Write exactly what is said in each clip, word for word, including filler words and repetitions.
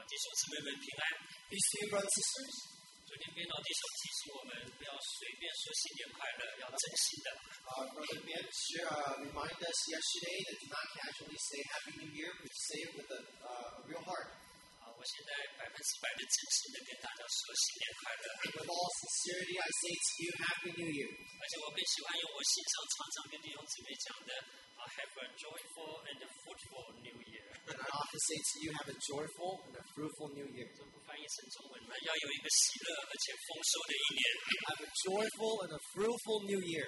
弟兄姊妹们平安。 Peace to you, brothers and sisters. 昨天编导弟兄提醒我们，不要随便说新年快乐，要真心的。 Uh, Brother Ben share, uh, reminded us yesterday that do not casually say Happy New Year, but say it with a, uh, a real heart. 啊，我现在百分之百的真心的跟大家说新年快乐。 With all sincerity, I say to you, Happy New Year. 而且我更喜欢用我信上常常跟弟兄姊妹讲的啊 ，Have a joyful and fruitful New Year。 And I often say to you, have a joyful and a fruitful New Year. 这不翻译成中文嘛，要有一个喜乐而且丰收的一年。 Have a joyful and a fruitful New Year.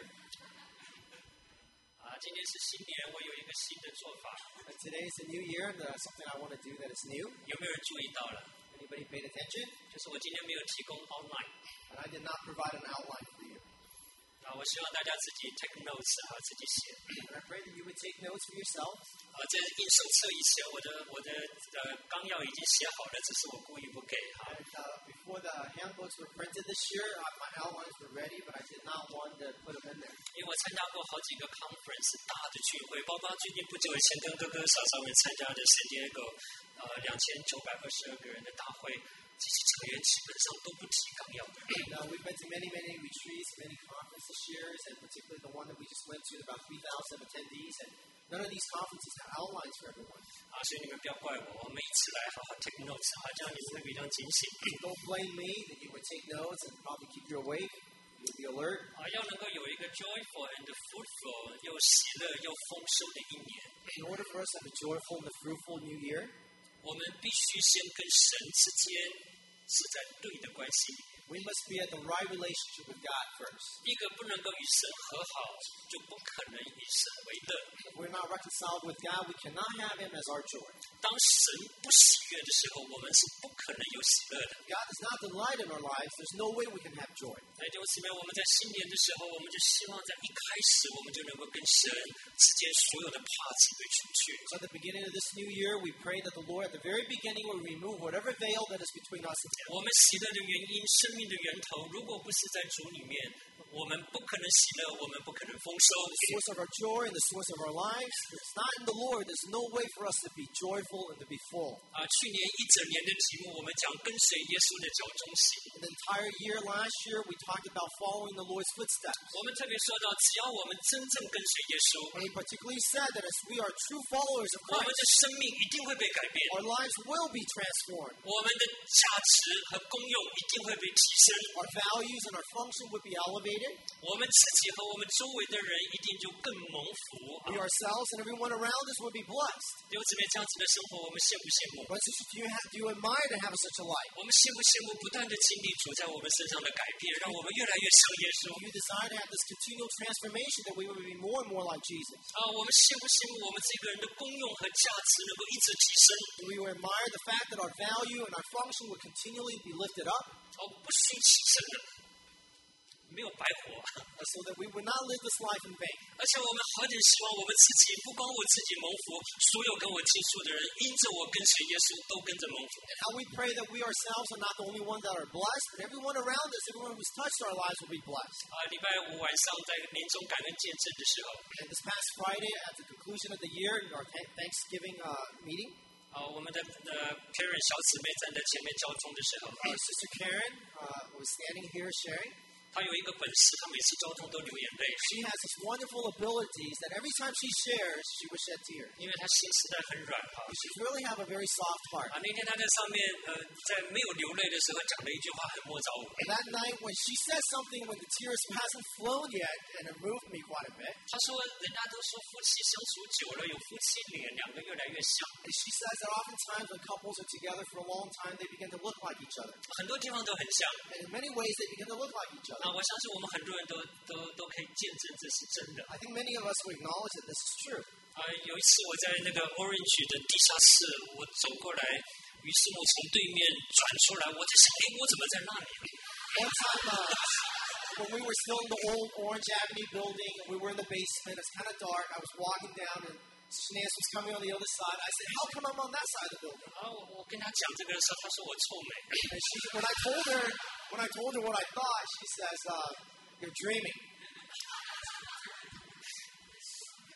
啊，今天是新年，我有一个新的做法。 And today is the New Year, and uh, something I want to do that is new. 有没有人注意到了？ Anybody paid attention? 就是我今天没有提供 online。 And I did not provide an outline for you. 啊，我希望大家自己 take notes 啊，自己写。 And I pray that you would take notes for yourself. 啊，在印手册以前，我的我的呃纲要已经写好了，只是我故意不给哈。 And uh, before the handbooks were printed this year, uh, my outlines were ready, but I did not want to put them in there. 因为我参加过好几个 conference 大的聚会，包括最近不久以前跟哥哥嫂嫂们参加的圣地亚哥呃两千九百二十二个人的大会，这些成员基本上都不提纲要的。 And, uh, we've been to many, many retreats, many conferences this year, and particularly the one that we just went to, about three thousand attendees, and none of these conferences have outlines for everyone. 啊，所以你们不要怪我，我们一起来好好 take notes 啊，这样你们会比较警醒。 Don't blame me that you would take notes and probably keep you awake. You would be alert. 啊，要能够有一个 joyful and fruitful 又喜乐又丰收的一年。 In order for us to have a joyful and a fruitful new year, 我们必须先跟神之间是在对的关系里。 we must be at the right relationship with God first. 一个不能够与神和好，就不可能以神为乐。 If we're not reconciled with God, we cannot have Him as our joy. 当神不喜悦的时候，我们是不可能有喜乐的。 If God does not delight in our lives, there's no way we can have joy. 弟兄姊妹，我们在新年的时候，我们就希望在一开始，我们就能够跟神之间所有的帕子被除去。 So at the beginning of this new year, we pray that the Lord at the very beginning will remove whatever veil that is between us and Him. 我们喜乐的原因，生命的源头，如果不是在主里面，我们不可能喜乐，我们不可能丰收。 The source of our joy and the source of our lives, if it's not in the Lord, there's no way for us to be joyful and to be full. 啊，去年一整年的题目，我们讲跟随耶稣的脚中行。 The entire year last year, we talked about following the Lord's footsteps. 我们特别说到，只要我们真正跟随耶稣， And He particularly said that as we are true followers of 我们 Christ, 的生命一定会被改变， our lives will be transformed. 我们的价值和功用一定会被提升， Our values and our function would be elevated. 我们自己和我们周围的人一定就更蒙福。 We ourselves and everyone around us would be blessed. 弟兄姊妹，这样子的生活，我们羡不羡慕？ But sister, do you, have, do you admire to have such a life? 我们羡不羡慕不断的经历主在我们身上的改变，让我们越来越像耶稣？ Do you desire to have this continual transformation that we would be more and more like Jesus? 啊，我们羡不羡慕我们这个人的功用和价值能够一直提升？ Do we admire the fact that our value and our function would continually be lifted up? 哦，不虚其身的，没有白活。 So that we would not live this life in vain. 而且我们何等希望我们自己，不光我自己蒙福，所有跟我接触的人，因着我跟随耶稣，都跟着蒙福。 And how we pray that we ourselves are not the only ones that are blessed, but everyone around us, everyone who's touched our lives will be blessed. 啊，礼拜五晚上在年终感恩见证的时候， And this past Friday, at the conclusion of the year, in our th- Thanksgiving uh, meeting, 啊，我们的呃 Karen 小姊妹站在前面交通的时候， our sister Karen uh, was standing here sharing. 她有一个本事，她每次交通都流眼泪， She has this wonderful abilities that every time she shares, she will shed tears. 因为她心实在很软哈。 She really have a very soft heart. 啊，那天她在上面呃，在没有流泪的时候讲了一句话，很摸着我。 And that night, when she said something, when the tears hasn't flown yet, and it moved me quite a bit. 她说，人家都说夫妻相处久了有夫妻脸，两个越来越像。 And she says that oftentimes when couples are together for a long time, they begin to look like each other. 很多地方都很像。 And in many ways, they begin to look like each other. 啊，我相信我们很多人都都都可以见证这是真的。 I think many of us will acknowledge that this is true. 啊，有一次我在那个 Orange 的地下室，我走过来，于是我从对面转出来，我在想，哎，我怎么在那里？ One time, uh, when we were still in the old Orange Avenue building, and we were in the basement, it's kind of dark. I was walking down, and Nancy was coming on the other side. I said, "How come I'm on that side of the building?" 啊，我我跟他讲这个的时候，他说我臭美。 And she, when I told her, when I told her what I thought, she says, uh, "You're dreaming." 这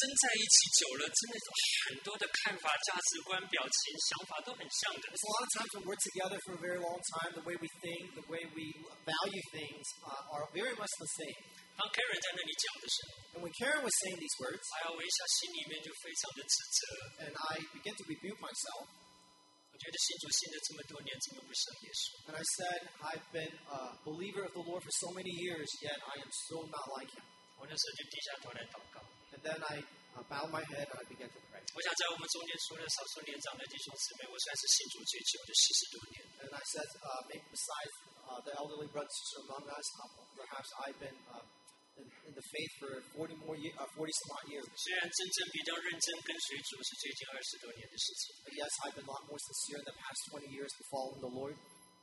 生在一起久了，真的很多的看法、价值观、表情、想法都很像的。 There's a lot of times when we're together for a very long time, the way we think, the way we value things uh, are very much the same. 当 Karen 在那里讲的时候， And when Karen was saying these words, 哎呀，我一下心里面就非常的自责。 and I began to rebuke myself, 我觉得信主信了这么多年，怎么不像耶稣？ and I said, I've been a believer of the Lord for so many years, yet I am so not like him. 我那时候就低下头来祷告。 And then I uh, bowed my head and I began to pray. 我想在我们中间除了少数年长的弟兄姊妹，我算是信主最久的四十多年。 And I said, uh, maybe besides uh, the elderly brothers and sisters among us, uh, perhaps I've been uh, in, in the faith for forty more years, uh, forty some odd years. 虽然真正比较认真跟随主是最近二十多年的事情， But yes, I've been a lot more sincere in the past twenty years to following the Lord.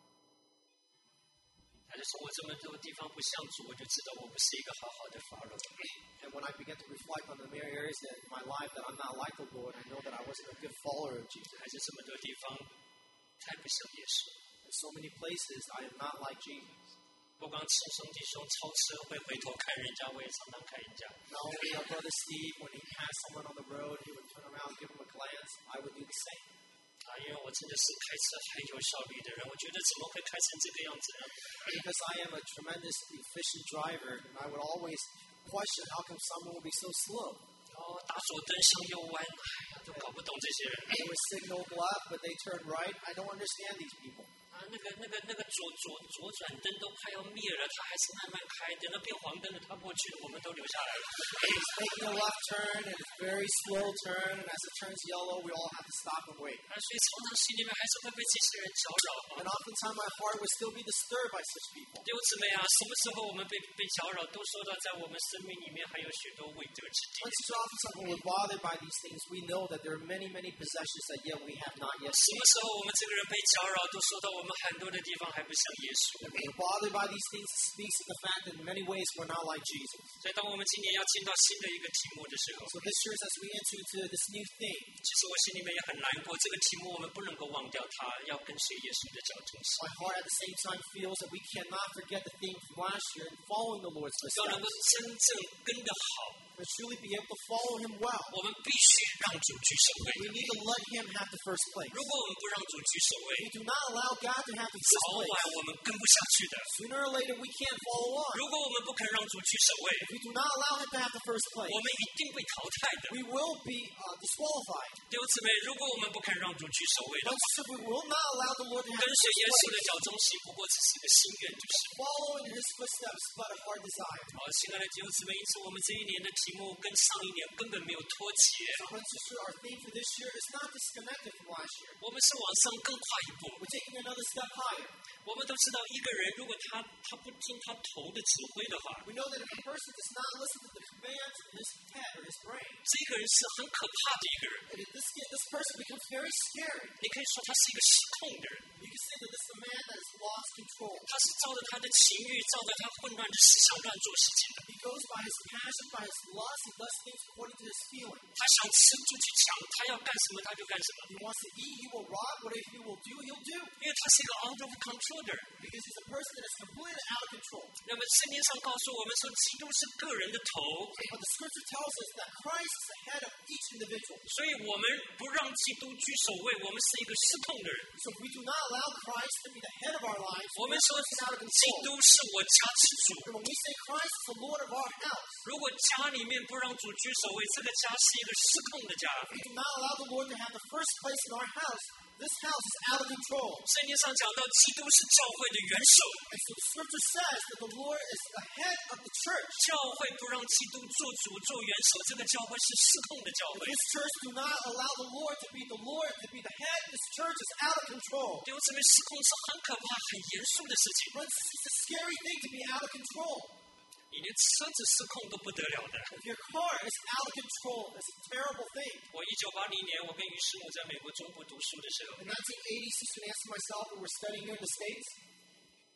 但是从我这么多地方不像主，我就知道我不是一个好好的法老。 And when I began to reflect on the many areas in my life that I'm not like the Lord, I know that I wasn't a good follower of Jesus. 还是这么多地方太不像耶稣。 In so many places, I am not like Jesus. 不光亲兄弟兄超车会回头看人家，我也常常看人家。 Not only our brother Steve, when he passed someone on the road, he would turn around, give him a glance. I would do the same. 啊，因为我真的是开车很有效率的人，我觉得怎么会开成这个样子呢？ Because I am a tremendous efficient driver, and I would always question how come someone would be so slow. 哦，打左灯向右弯，哎呀，都搞不懂这些人。 They would signal left, but they turn right. I don't understand these people. 啊，那个、那个、那个左左左转灯都快要灭了，他还是慢慢开，等到变黄灯了，他过去了，我们都留下来了。 He's making a left turn, and it's a very slow turn, and as it turns yellow, we all have to stop and wait. 啊，所以常常心里面还是会被这些人搅扰。 And oftentimes my heart would still be disturbed by such people. 弟兄姊妹啊，什么时候我们被被搅扰，都说到在我们生命里面还有许多未得之地。 Once too often when we're bothered by these things, we know that there are many, many possessions that yet we have not yet 什 seen. 么时候我们这个人被搅扰，都说到我们很多的地方还不像耶稣。 When we're bothered by these things, it speaks to the fact that in many ways we're not like Jesus. 所以，当我们今年要进到新的一个题目的时候， So this year, as we enter into this new thing, 其实我心里面也很难过。这个题目我们不能够忘掉它，要跟随耶稣的脚踪行。 my heart at the same time feels that we cannot forget the thing from last year and following the Lord's 要能够 footsteps. 真正跟得好， To truly be able to follow Him well, 我们必须让主居首位。 we need to let Him have the first place. 如果我们不让主居首位， We do not allow God to have the 早 first 晚 place. 我们跟不下去的。 Sooner or later, we can't follow on. 如果我们不肯让主居首位， If we do not allow Him to have the first place, 我们一定被淘汰的。 we will be uh, disqualified. 弟兄姊妹，如果我们不肯让主居首位的话， Once we will not allow the Lord to have 跟 the 随 first 耶稣的 place. 脚踪行，不过只是个心愿，就是。 Following His footsteps, but a hard desire. 好，亲爱的弟兄姊妹，因此我们这一年的题目跟上一年根本没有脱节， Brothers and sisters, our theme for this year is not disconnected from last year. 我们是往上更跨一步。 We're taking another step higher. 我们都知道，一个人如果他他不听他头的指挥的话， We know that if a person does not listen to the commands in his head or his brain, 这个人是很可怕的一个人。 and this, this person becomes very scary. 你可以说他是一个失控的人， You can say that this is a man that has lost control. 他是照着他的情欲，照着他混乱的思想乱做事情的。 He goes by his passion, by his lust, he does things according to his feelings. 他想吃就去抢，他要干什么他就干什么， He wants to eat, he will rob. Whatever he will do, he'll do. 因为他是一个 out of control 的人。 Because he's a person that is completely out of control. 那么圣经上告诉我们说，基督是个人的头， But the scripture tells us that Christ is the head of each individual. 所以我们不让基督居首位，我们是一个失控的人。 So if we do not allow Christ to be the head of our lives, 我们 we're 说 out of 基 control. 督是我家之主， And when we say Christ is the Lord of our house, 如果家里面不让主居首位，这个家是一个失控的家。 we do not allow the Lord to have the first place in our house, this house is out of control. 圣经上讲到，基督是教会的元首， And so the scripture says that the Lord is the head of the church. 教会不让基督做主做元首，这个教会是失控的教会。 This church do not allow the Lord to be the Lord, to be the head. This church is out of control. 弟兄姊妹，失控是很可怕、很严肃的事情。 But it's it's a scary thing to be out of control. 你连车子失控都不得了的。 If your car is out of control, it's a terrible thing. 我一九八零年，我跟于师母在美国中部读书的时候， In nineteen eighty, Sister Nancy and myself, we were studying here in the States. 啊，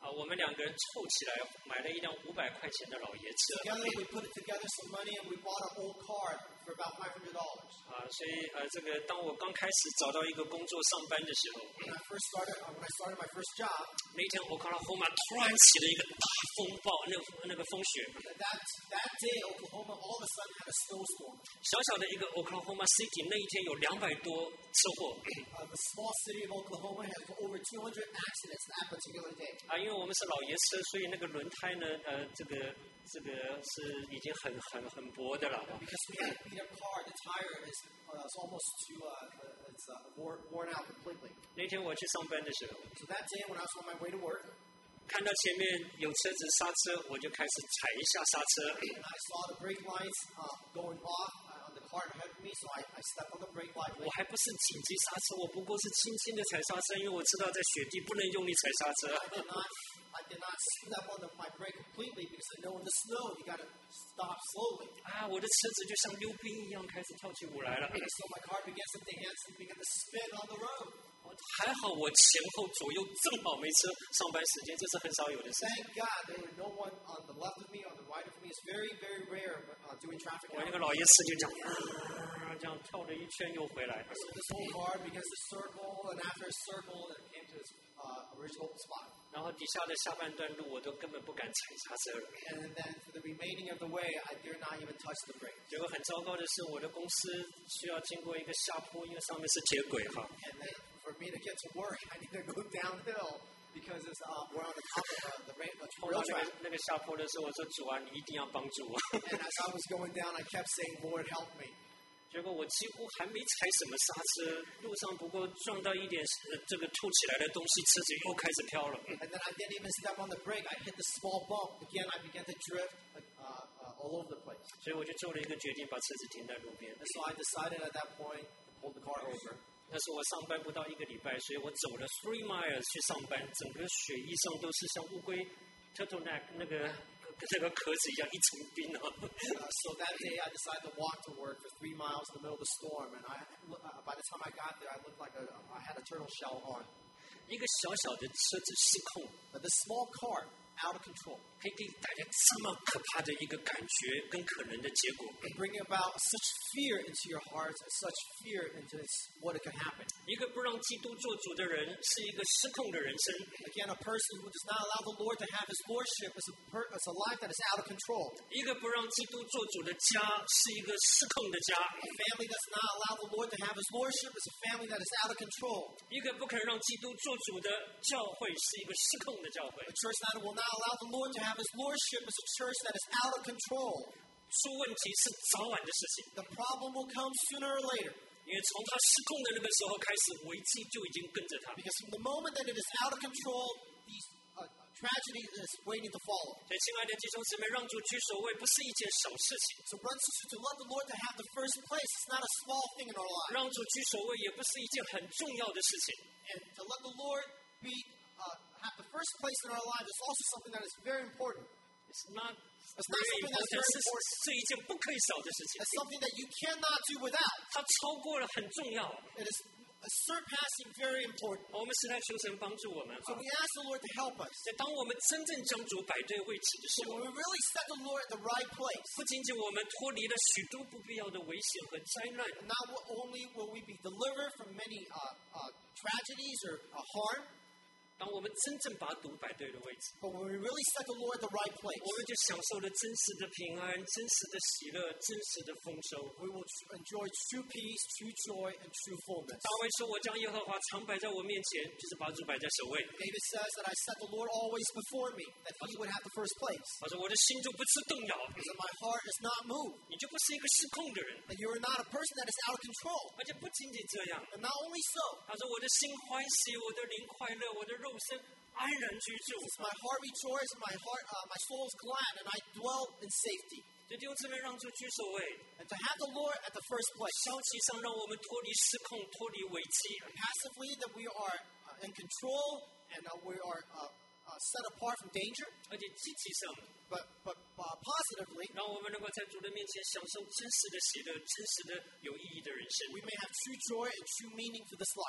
啊，我们两个人凑起来买了一辆五百块钱的老爷车。 Together, we put together some money and we bought an old car for about five hundred dollars. 啊，所以呃，这个当我刚开始找到一个工作上班的时候， When I first started, uh, when I started my first job, 那天Oklahoma突然起了一个大风暴，那个那个风雪。 that that day, Oklahoma all of a sudden had a snowstorm. 小小的一个 Oklahoma City， 那一天有两百多车祸。 Uh, the small city of Oklahoma has over two hundred accidents that particular day. 啊，因为我们是老爷车，所以那个轮胎呢，呃，这个这个是已经很很很薄的了。 Because we had a beat up car, the tire is uh, it's almost to uh, it's uh, worn, worn out completely. 那天我去上班的时候， So that day when I was on my way to work, 看到前面有车子刹车，我就开始踩一下刹车。 and I saw the brake lights uh, going off uh, on the car ahead of me, so I, I stepped on the brake light. 我还不是紧急刹车，我不过是轻轻的踩刹车，因为我知道在雪地不能用力踩刹车。 I did not, I did not step on the, my brake completely because I know in the snow you got to stop slowly. 啊，我的车子就像溜冰一样开始跳起舞来了。 So my car began to dance and began to spin on the road. 还好我前后左右正好没车，上班时间这是很少有的事。 Thank God there was no one on the left of me, on the right of me. It's very, very rare uh, doing traffic. 我那个老爷车就这样，啊这样跳了一圈又回来。 So this whole car begins to circle, and after a circle, it came to its uh, original spot. 然后底下的下半段路我都根本不敢踩刹车了。 And then for the remaining of the way, I dare not even touch the brake. 结果很糟糕的是，我的公司需要经过一个下坡，因为上面是铁轨哈。 And then for me to get to work, I need to go downhill because it's uh, we're on the top of uh, the rail, the 碰 rail 到那 track. 个那个下坡的时候，我说主啊，你一定要帮助我。 And as I was going down, I kept saying, "Lord, help me." 结果我几乎还没踩什么刹车，路上不过撞到一点呃这个凸起来的东西，车子又开始飘了。 And then I didn't even step on the brake. I hit the small bump. Again, I began to drift uh, uh, all over the place. 所以我就做了一个决定，把车子停在路边。 And so I decided at that point to pull the car over. 那是我上班不到一个礼拜，所以我走了 three miles 去上班，整个雪衣上都是像乌龟 turtleneck 那个那个壳子一样一层冰啊。 Uh, so that day, I decided to walk to work for three miles in the middle of the storm. And I, uh, by the time I got there, I looked like a, I had a turtle shell on. 一个小小的车子失控， But this small car, out of control, 可以给大家这么可怕的一个感觉跟可能的结果。 and bringing about such fear into your hearts and such fear into this, what it could happen. 一个不让基督做主的人，是一个失控的人生。 Again, a person who does not allow the Lord to have his lordship is a, per, is a life that is out of control. 一个不让基督做主的家，是一个失控的家。 A family does not allow the Lord to have his lordship is a family that is out of control. 一个不肯让基督做主的教会，是一个失控的教会。 A church that will not allow the Lord to have his lordship is a church that is out of control. 出问题是早晚的事情， The problem will come sooner or later. 因为从他失控的那个时候开始，危机就已经跟着他。 Because from the moment that it is out of control, these uh, tragedy is waiting to follow. 所以，亲爱的弟兄姊妹，让主居首位不是一件小事情， So, brothers and sisters, to love the Lord to have the first place is not a small thing in our lives. 让主居首位也不是一件很重要的事情。 And to let the Lord be uh, have the first place in our lives is also something that is very important. It's not It's not very something that's important， very 是 important. 是一件不可以少的事情。 It's something that you cannot do without. 它超过了很重要。 It is uh, surpassing very important. 我们是在求神帮助我们。 So we ask the Lord to help us. 在当我们真正将主摆对位置的时 So 候， when we really set the Lord at the right place, 不仅仅我们脱离了许多不必要的危险和灾难， not only will we be delivered from many uh, uh, tragedies or uh, harm, 当我们真正把主摆对了位置， but when we really set the Lord at the right 我 place, 们就享受了真实的平安、真实的喜乐、真实的丰收。 we will enjoy true peace, true joy, and true fullness. 大卫说：“我将耶和华常摆在我面前，就是把主摆在首位。 David says that I set the Lord always before me, that he would have the first place. ” 他说：“我的心就不致动摇， That my heart is not moved, 你就不是一个失控的人。 that you are not a person that is out of control. ” 而且不仅仅这样， And not only so, 他说：“我的心欢喜，我的灵快乐，我的肉身安然居住。 my heart rejoices, my heart, uh, my soul is glad, and I dwell in safety. ” 这弟兄姊妹，让主居首位， And to have the Lord at the first place, 消极上让我们脱离失控、脱离危机。 passively that we are uh, in control and uh, we are uh, uh, set apart from danger, 而且积极上， but but uh, positively, 让我们能够在主的面前享受真实的喜乐、真实的有意义的人生。 we may have true joy and true meaning to this life. 而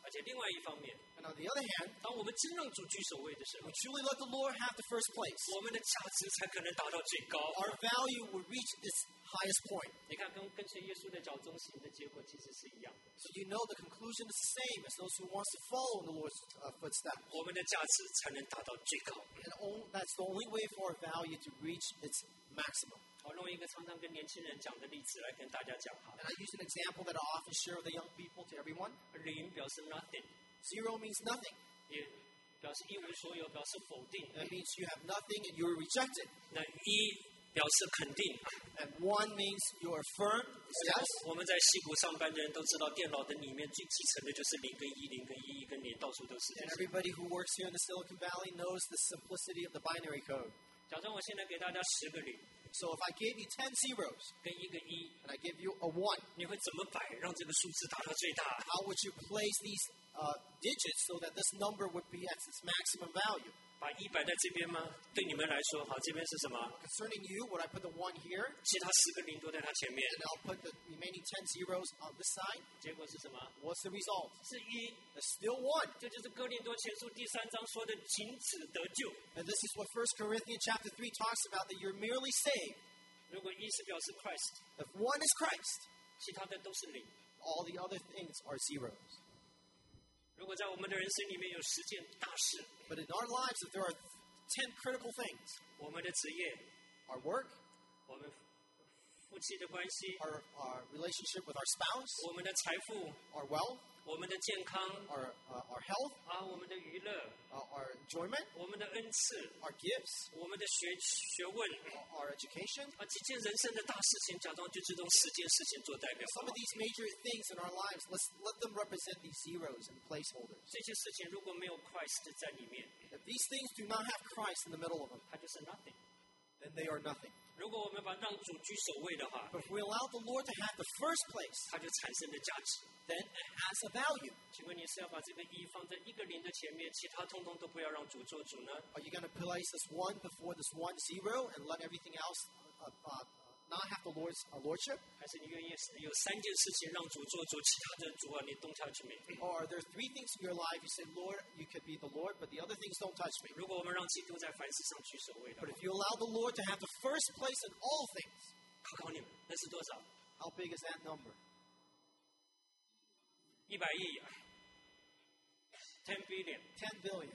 而且另外一方面， And on the other hand, 当我们真让主居首位的时候 we，truly let the Lord have the first place, 我们的价值才可能达到最高。 our value will reach its highest point. 你看，跟跟随耶稣的脚中行的结果其实是一样的。 So you know the conclusion is the same as those who wants to follow in the Lord's uh, footsteps. 我们的价值才能达到最高。 And on, that's the only way for our value to reach its maximum. 我用一个常常跟年轻人讲的例子来跟大家讲哈。 And I use an example that I often share with the young people, to everyone. 零表示 nothing， Zero means nothing. 也表示一无所有，表示否定。 That means you have nothing and you're rejected. 那一表示肯定。 And one means you're affirmed. Yes. 我们在矽谷上班的人都知道，电脑的里面最基层的就是零跟一，零跟一，一跟零，到处都是这 And 些。 everybody who works here in the Silicon Valley knows the simplicity of the binary code. 假装我现在给大家十个零 So if I gave you ten zeros 跟一个一， and I give you a one, 你会怎么摆让这个数字达到最大？ how would you place these uh, digits so that this number would be at its maximum value? 把一摆在这边吗？对你们来说，好，这边是什么？ Concerning you, would I put the one here 其他十个零都在它前面， and I'll put the remaining ten zeros on this side? 结果是什么？ What's the result? 是一。 It's still one. 这就是哥林多前书第三章说的“仅此得救 And this is what First Corinthians chapter three talks about, that you're merely saved. ”。 如果一是表示 Christ， If one is Christ, 其他的都是零。 all the other things are zeros. 如果在我们的人生里面有十件大事， But in our lives, if there are ten critical things, 我们的职业， our work, 我们夫妻的关系， our, our relationship with our spouse, 我们的财富， our wealth, 我们的健康 our, uh, our health, 啊，我们的娱乐， uh, our enjoyment, 我们的恩赐， our gifts, 我们的学学问 our education. 啊，几件人生的大事情，假装就这种十件事情做代表。 Some of these major things in our lives, let's let them represent these zeros and placeholders. 这些事情如果没有 Christ 在里面， If these things do not have Christ in the middle of them, 它就是 nothing。 then they are nothing. 如果我们把让主居首位的话， But if we allow the Lord to have the first place, 它就产生了价值。 then it has a value. 请问你是要把这个一放在一个零的前面，其他通通都不要让主做主呢？ Are you going to place this one before this one zero and let everything else uh, uh, not have the Lord's uh, lordship? 还是你愿意有三件事情让主做主，其他的主啊你动下去没？ Or are there three things in your life you say, Lord, you could be the Lord, but the other things don't touch me? 如果我们让基督在凡事上居首位的 But 话， if you allow the Lord to have the first place in all things, 考考你们，那是多少？ how big is that number? 一百亿啊 ，ten billion， ten billion.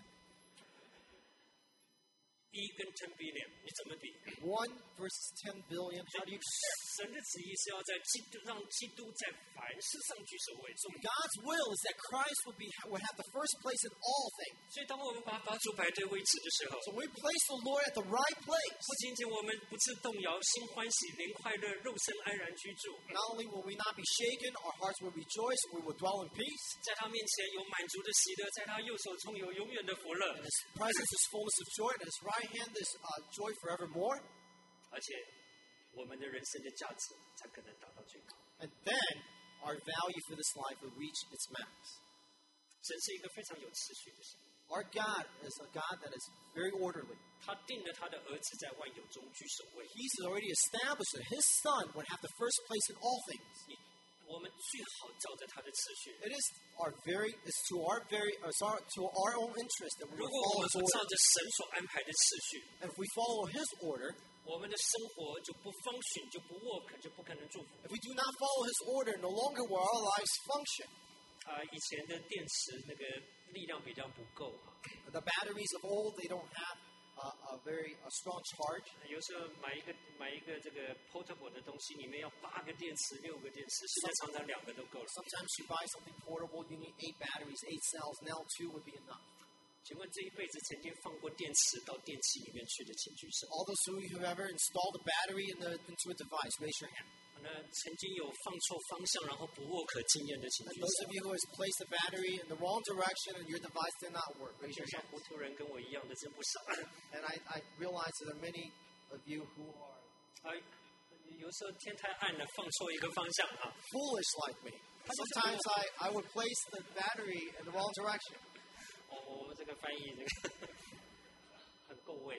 一跟 ten billion， 你怎么比？ One versus ten billion. How do you compare? 神的旨意是要在基督让基督在凡事上居首位。 So God's will is that Christ would be would have the first place in all things. 所以当我们把把主摆对位置的时候， So we place the Lord at the right place. 不仅仅我们不致动摇，心欢喜，灵快乐，肉身安然居住。 Not only will we not be shaken, our hearts will rejoice, we will dwell in peace. 在他面前有满足的喜乐，在他右手中有永远的福乐。 In His presence is fullness of joy, and His right hand is uh, joy forevermore. 而且我们的人生的价值才可能达到最高。 And then our value for this life will reach its max. 神是一个非常有秩序的神， Our God is a God that is very orderly. 他定了他的儿子在万有中居首位。 He's already established that His Son would have the first place in all things. 你我们最好照着他的次序。 It is our very, it's to our very, uh, it's our, to our own interest that we 如 will 果我 follow 们 His 不照 order. 着神所安排的次序， And if we follow His order, 我们的生活就不 function， 就不 work， 就不可能祝福。 if we do not follow His order, no longer will our lives function. 啊、以前的电池那个力量比较不够啊， The batteries of old, they don't have uh, a very a strong charge. 有时候买一个买一个这个 portable 的东西，里面要八个电池、六个电池，现在常常两个都够了。 Sometimes you buy something portable, you need eight batteries, eight cells. Now two would be enough. 请问这一辈子曾经放过电池到电器里面去的，请举手。 All those who have ever installed a battery in the, into a device, raise your hand. 那曾经有放错方向然后不 work 经验的，请 And 举 those 手 of。you who has placed the battery in the wrong direction and your device did not work, raise 就 your 像 hand. 糊涂人跟我一样的真不少。 And I, I realize that there are many of you who are 啊，有时候天太暗了，放错一个方向啊。 foolish like me. Sometimes I, I would place the battery in the wrong direction. 哦，我们这个翻译这个很够味。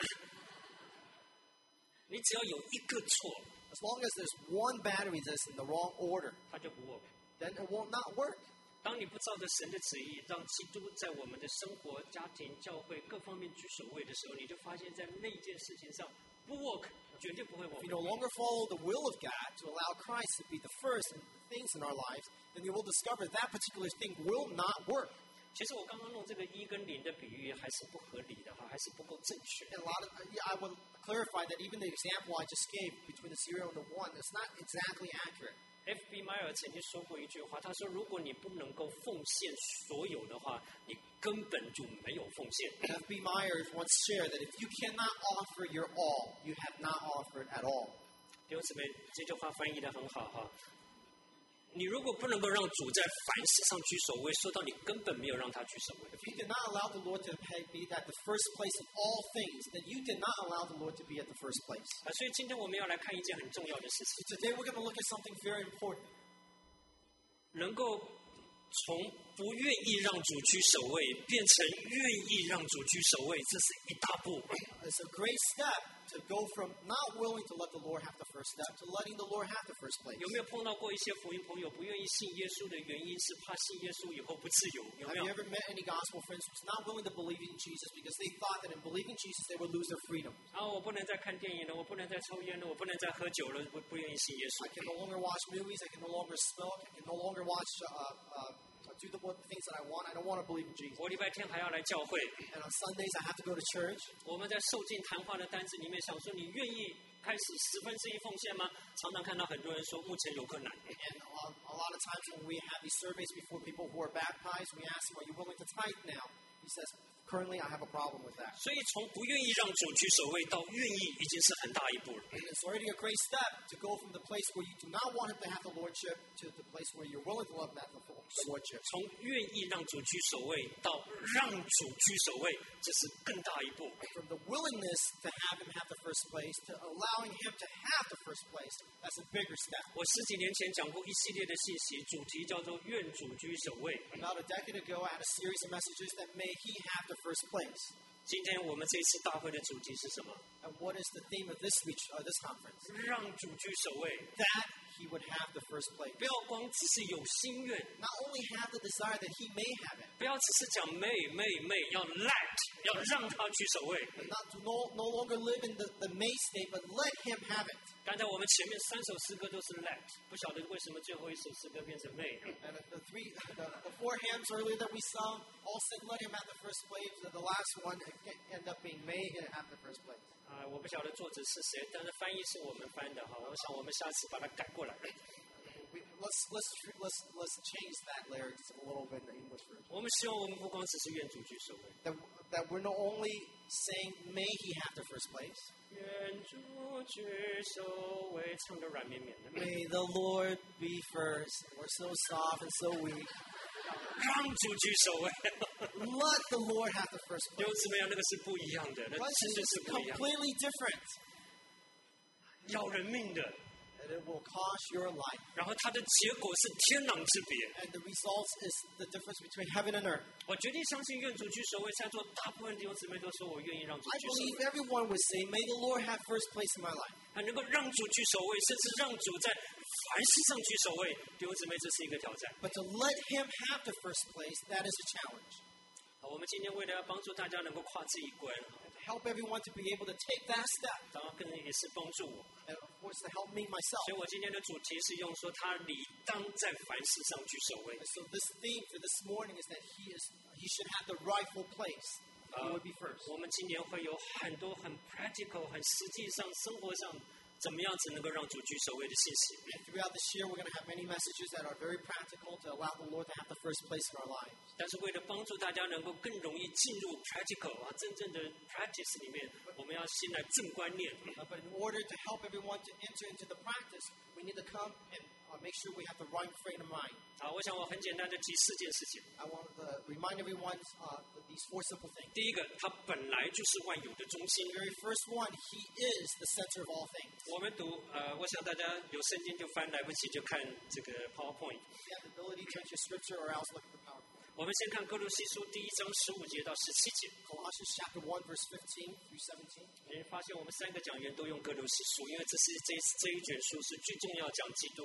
你只要有一个错， As long as there's one battery that's in the wrong order, 它就不 work。 then it will not work. 当你不照着神的旨意，让基督在我们的生活、家庭、教会各方面居首位的时候，你就发现在那件事情上不 work， 绝对不会 work。 If you no longer follow the will of God to allow Christ to be the first in things in our lives, then you will discover that particular thing will not work. 其实我刚刚弄这个一跟零的比喻还是不合理的哈，还是不够正确。 And a lot of, yeah, I will clarify that even the example I just gave between the zero and the one is not exactly accurate. F B 迈尔曾经说过一句话，他说：“如果你不能够奉献所有的话，你根本就没有奉献。” F B Myers once shared that if you cannot offer your all, you have not offered at all. 弟兄姊妹，这句话翻译得很好哈。你如果不能够让主在凡事上居首位，说到你根本没有让他居首位。 If you did not allow the Lord to be at the first place of all things, then you did not allow the Lord to be at the first place. 啊，所以今天我们要来看一件很重要的事情， So today we're going to look at something very important. 能够从不愿意让主居首位，变成愿意让主居首位，这是一大步。 It's a great step to go from not willing to let the Lord have the first step to letting the Lord have the first place. 有没有碰到过一些福音朋友不愿意信耶稣的原因是怕信耶稣以后不自由？有 Have 没有 you？ever met any gospel friends who's not willing to believe in Jesus because they thought that in believing Jesus they would lose their freedom? 啊，我不能再看电影了，我不能再抽烟了，我不能再喝酒了，不不愿意信耶稣 I。can no longer watch movies, I can no longer smoke, I can no longer watch, uh, uh, do the things that I want. I don't want to believe in Jesus. 我礼拜天还要来教会。 And on Sundays I have to go to church. 我们在受尽谈话的单子里面想说，你愿意开始十分之一奉献吗？常常看到很多人说，目前有困难。 And uh, a lot of times when we have these surveys before people who are baptized, we ask them, are you willing to tithe now? He says, currently I have a problem with that. 所以从不愿意让主居首位到愿意，已经是很大一步了。 And it's already a great step to go from the place where you do not want him to have the lordship to the place where you're willing to love that the lordship. 从愿意让主居首位到让主居首位，这是更大一步。 From the willingness to have him have the first place to allowing him to have the first place, that's a bigger step. 我十几年前讲过一系列的信息，主题叫做“愿主居首位 About a decade ago, I had a series of messages that may he have the first place. ”。 今天我们这次大会的主题是什么？ And what is the theme of this week, uh, this conference? 让主居首位， That he would have the first place. 不要光只是有心愿， Not only have the desire that he may have it, 不要只是讲 may may may，要 let， 要让他居首位。 but not to no, no longer live in the, the may state, but let him have it. 刚才我们前面三首诗歌都是 let， 不晓得为什么最后一首诗歌变成 may。 And the three, the, the four hymns earlier that we sung all said let him have the first place. The, the last one ended up being may him have the first place. 啊，我不晓得作者是谁，但是翻译是我们翻的哈。我想我们下次把它改过来。 We, let's let's let's let's change that lyrics a little bit in the English version. 我们希望我们不光只是愿主居首位， That that we're not only saying may he have the first place. 愿主居首位，唱得软绵绵的。 May the Lord be first. We're so soft and so weak. 让主居首位， Let the Lord have the first 弟 place. 兄姊妹，那个是不一样的，那 But 其实 it's 是不一样的， completely different. 要人命的。 And it will cost your life. 然后它的结果是天壤之别。 And the result is the difference between heaven and earth. 我决定相信愿主居首位，在座大部分弟兄姊妹都说我愿意让主 I 居首 believe 位， everyone would say, may the Lord have first place in my life. 还能够让主居首位，甚至让主在凡事上居首位，弟兄姊妹，这是一个挑战。 But to let him have the first place, that is a challenge. 好，我们今天为了要帮助大家能够跨这一关， To help everyone to be able to take that step. 当然更也是帮助我。 And of course to help me 所 myself. 以我今天的主题是用说他理当在凡事上居首位。 And so this theme for this morning is that he is he should have the rightful place. He would be first. 我们今年会有很多很 practical、很实际上生活上怎么样子能够让主居首位的信息。 And throughout this year, we're going to have many messages that are very practical to allow the Lord to have the first place in our lives. 但是为了帮助大家能够更容易进入 practical 啊，真正的 practice 里面，我们要先来正观念。 Uh, but in order to help everyone to enter into the practice, we need to come and uh, make sure we have the right frame of mind. 好，我想我很简单的提四件事情。 I want to remind everyone uh, these four simple things. 第一个，它本来就是万有的中心 The。very first one, he is the center of all things. 我们读呃，我想大家有圣经就翻，来不及就看这个 PowerPoint。 If you have the ability, turn to your scripture or else look at the PowerPoint. 我们先看哥罗西书第一章十五节到十七节。 Colossians chapter one, verse fifteen through seventeen. 你会发现我们三个讲员都用哥罗西书，因为这是这这一卷书是最重要讲基督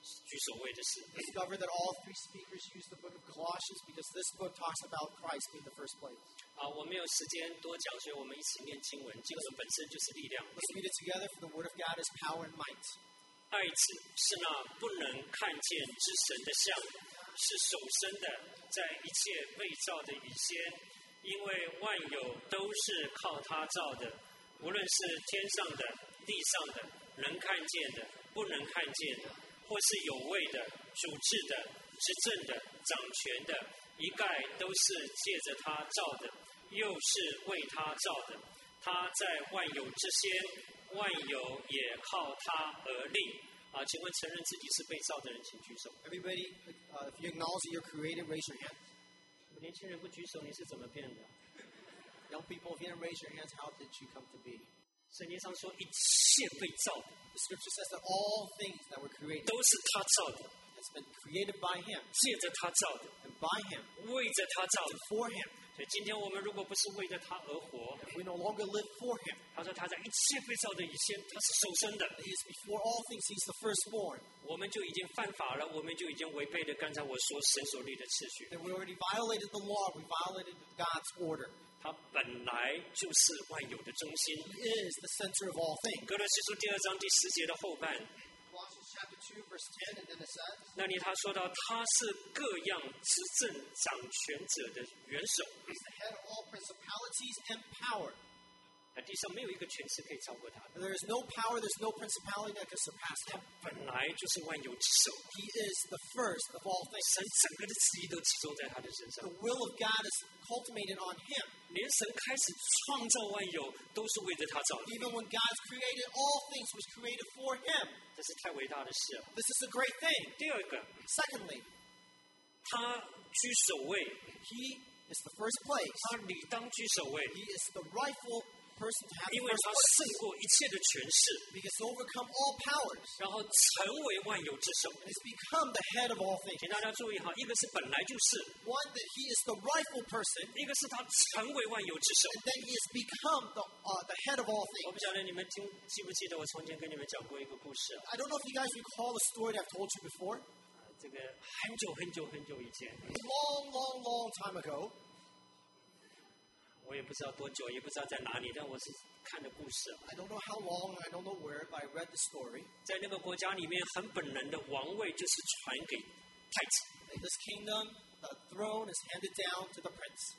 居首位的事。 Discover that all three speakers use the book of Colossians because this book talks about Christ being the first place. 啊，我没有时间多讲，所以我们一起念经文。经文本身就是力量。 Let's read it together, for the word of God is power and might. 爱子是那不能看见之神的像，是首生的，在一切被造的以先，因为万有都是靠他造的，无论是天上的、地上的，能看见的、不能看见的，或是有位的、主治的、执政的、掌权的，一概都是借着他造的，又是为他造的。他在万有之先，万有也靠他而立。啊，请问承认自己是被造的人，请举手。 Everybody, uh, if you acknowledge that you're created, raise your hand. 年轻人不举手，你是怎么变的？ Young people, if you didn't raise your hands, how did you come to be? 圣经上说一切被造的 The scripture says that all things that were created 都是他造的， has been created by Him 借着他造的， and by Him 为着他造的。 for Him. 所以今天我们如果不是为着他而活， We no longer live for Him. 他说他在一切被造的以前，他是首生的， He is before all things. He's the firstborn. 我们就已经犯法了，我们就已经违背了刚才我说神所立的次序。 That we already violated the law. We violated God's order. 他本来就是万有的中心。 He is the center of all things. 哥罗西书第二章第十节的后半， Colossians chapter two, verse ten, and then it says, 那里他说到他是各样执政掌权者的元首， He's the head of all principalities and power. 那地上没有一个权势可以超过他的。 There is no power, there's no principality that can surpass Him. 本来就是万有之首， He is the first of all things. 神整个的旨意都集中在他的身上 The。will of God is cultivated on Him. 连神开始创造万有，都是为着他造的， Even when God's created, all things was created for Him. 这是太伟大的事了。 This is a great thing. 第二个， Secondly, 他居首位， He is the first place. 他理当居首位， He is the rightful person to have 因 the 为 first 他 place. 胜过一切的权势， Because to overcome all powers 然后成为万有之首。 and has become the head of all things. 请大家注意哈，一个是本来就是， One, that He is the rightful person, 一个是他成为万有之首。 and then He has become the, uh, the head of all 我 things. 不晓得你们听记不记得我曾经跟你们讲过一个故事啊， I don't know if you guys recall a story that I've told you before. 这个很久很久很久以前， A long, long, long time ago, 我也不知道多久，也不知道在哪里，但我是看的故事啊。 I don't know how long, I don't know where, but I read the story. 在那个国家里面，很本能的王位就是传给太子。 In this kingdom, the throne is handed down to the prince.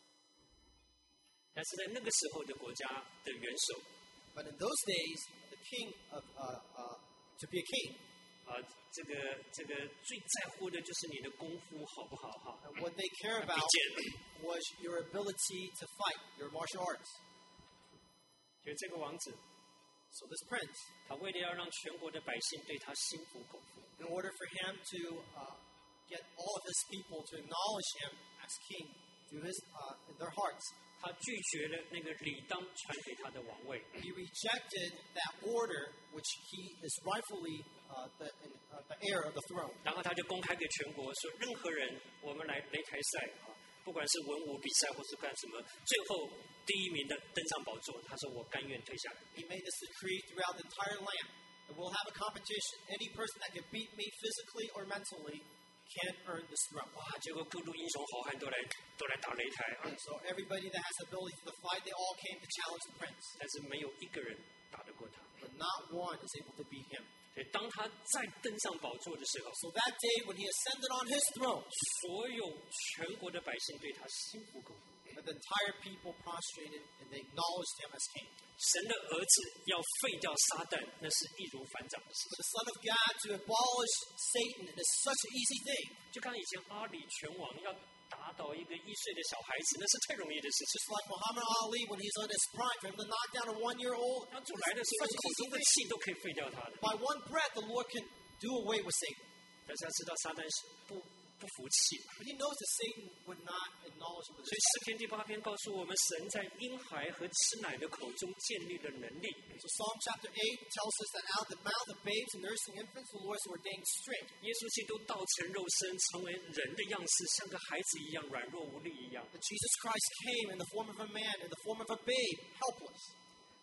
但是在那个时候的国家的元首 But in those days, the king of, uh, uh, to be a king, 啊、这个这个最在乎的就是你的功夫好不好哈？ and what they care 比 about 剑， was your ability to fight, your martial arts. 就这个王子， So this prince, 他为了要让全国的百姓对他心服口服， in order for him to uh, get all of his people to acknowledge him as king through his, uh, in their hearts, 他拒绝了那个理当传给他的王位， he rejected that order which he is rightfully uh, the, uh, the heir of the throne. 然后他就公开给全国说，任何人我们来擂台赛啊，不管是文武比赛或是干什么，最后第一名的登上宝座，他说我甘愿退下来。 He made this decree throughout the entire land. And we'll have a competition. Any person that can beat me physically or mentally can earn this throne. 哇！结果各路英雄好汉都来都来打擂台啊， And so everybody that has the ability to fight, they all came to challenge the prince. 但是没有一个人打得过他。 But not one is able to beat him. 所以当他再登上宝座的时候， So that day when he ascended on his throne, 所有全国的百姓对他心服口服。 the entire people prostrated and they acknowledged him as king. 神的儿子要废掉撒旦，那是易如反掌的事 For 情。 the Son of God to abolish Satan is such an easy thing. 就刚以前阿里拳王要打倒一个一岁的小孩子，那是太容易的事情。 Just like Muhammad Ali when he's on his prime, for him to knock down a one-year-old, 他主 it's 来的时候， such an 口 easy 中的 thing. 气都可以废掉他的。 By one breath, the Lord can do away with Satan. 但是要知道，撒旦是不不服气。 But he knows that Satan would not acknowledge him with 所以 his 诗篇第八篇告诉我们，神在婴孩和吃奶的口中建立了能力。 So Psalm chapter eight tells us that out of the mouth of babes and nursing infants, the Lord has ordained strength. 耶稣基督道成肉身，成为人的样式，像个孩子一样软弱无力一样。 That Jesus Christ came in the form of a man, in the form of a babe, helpless. 他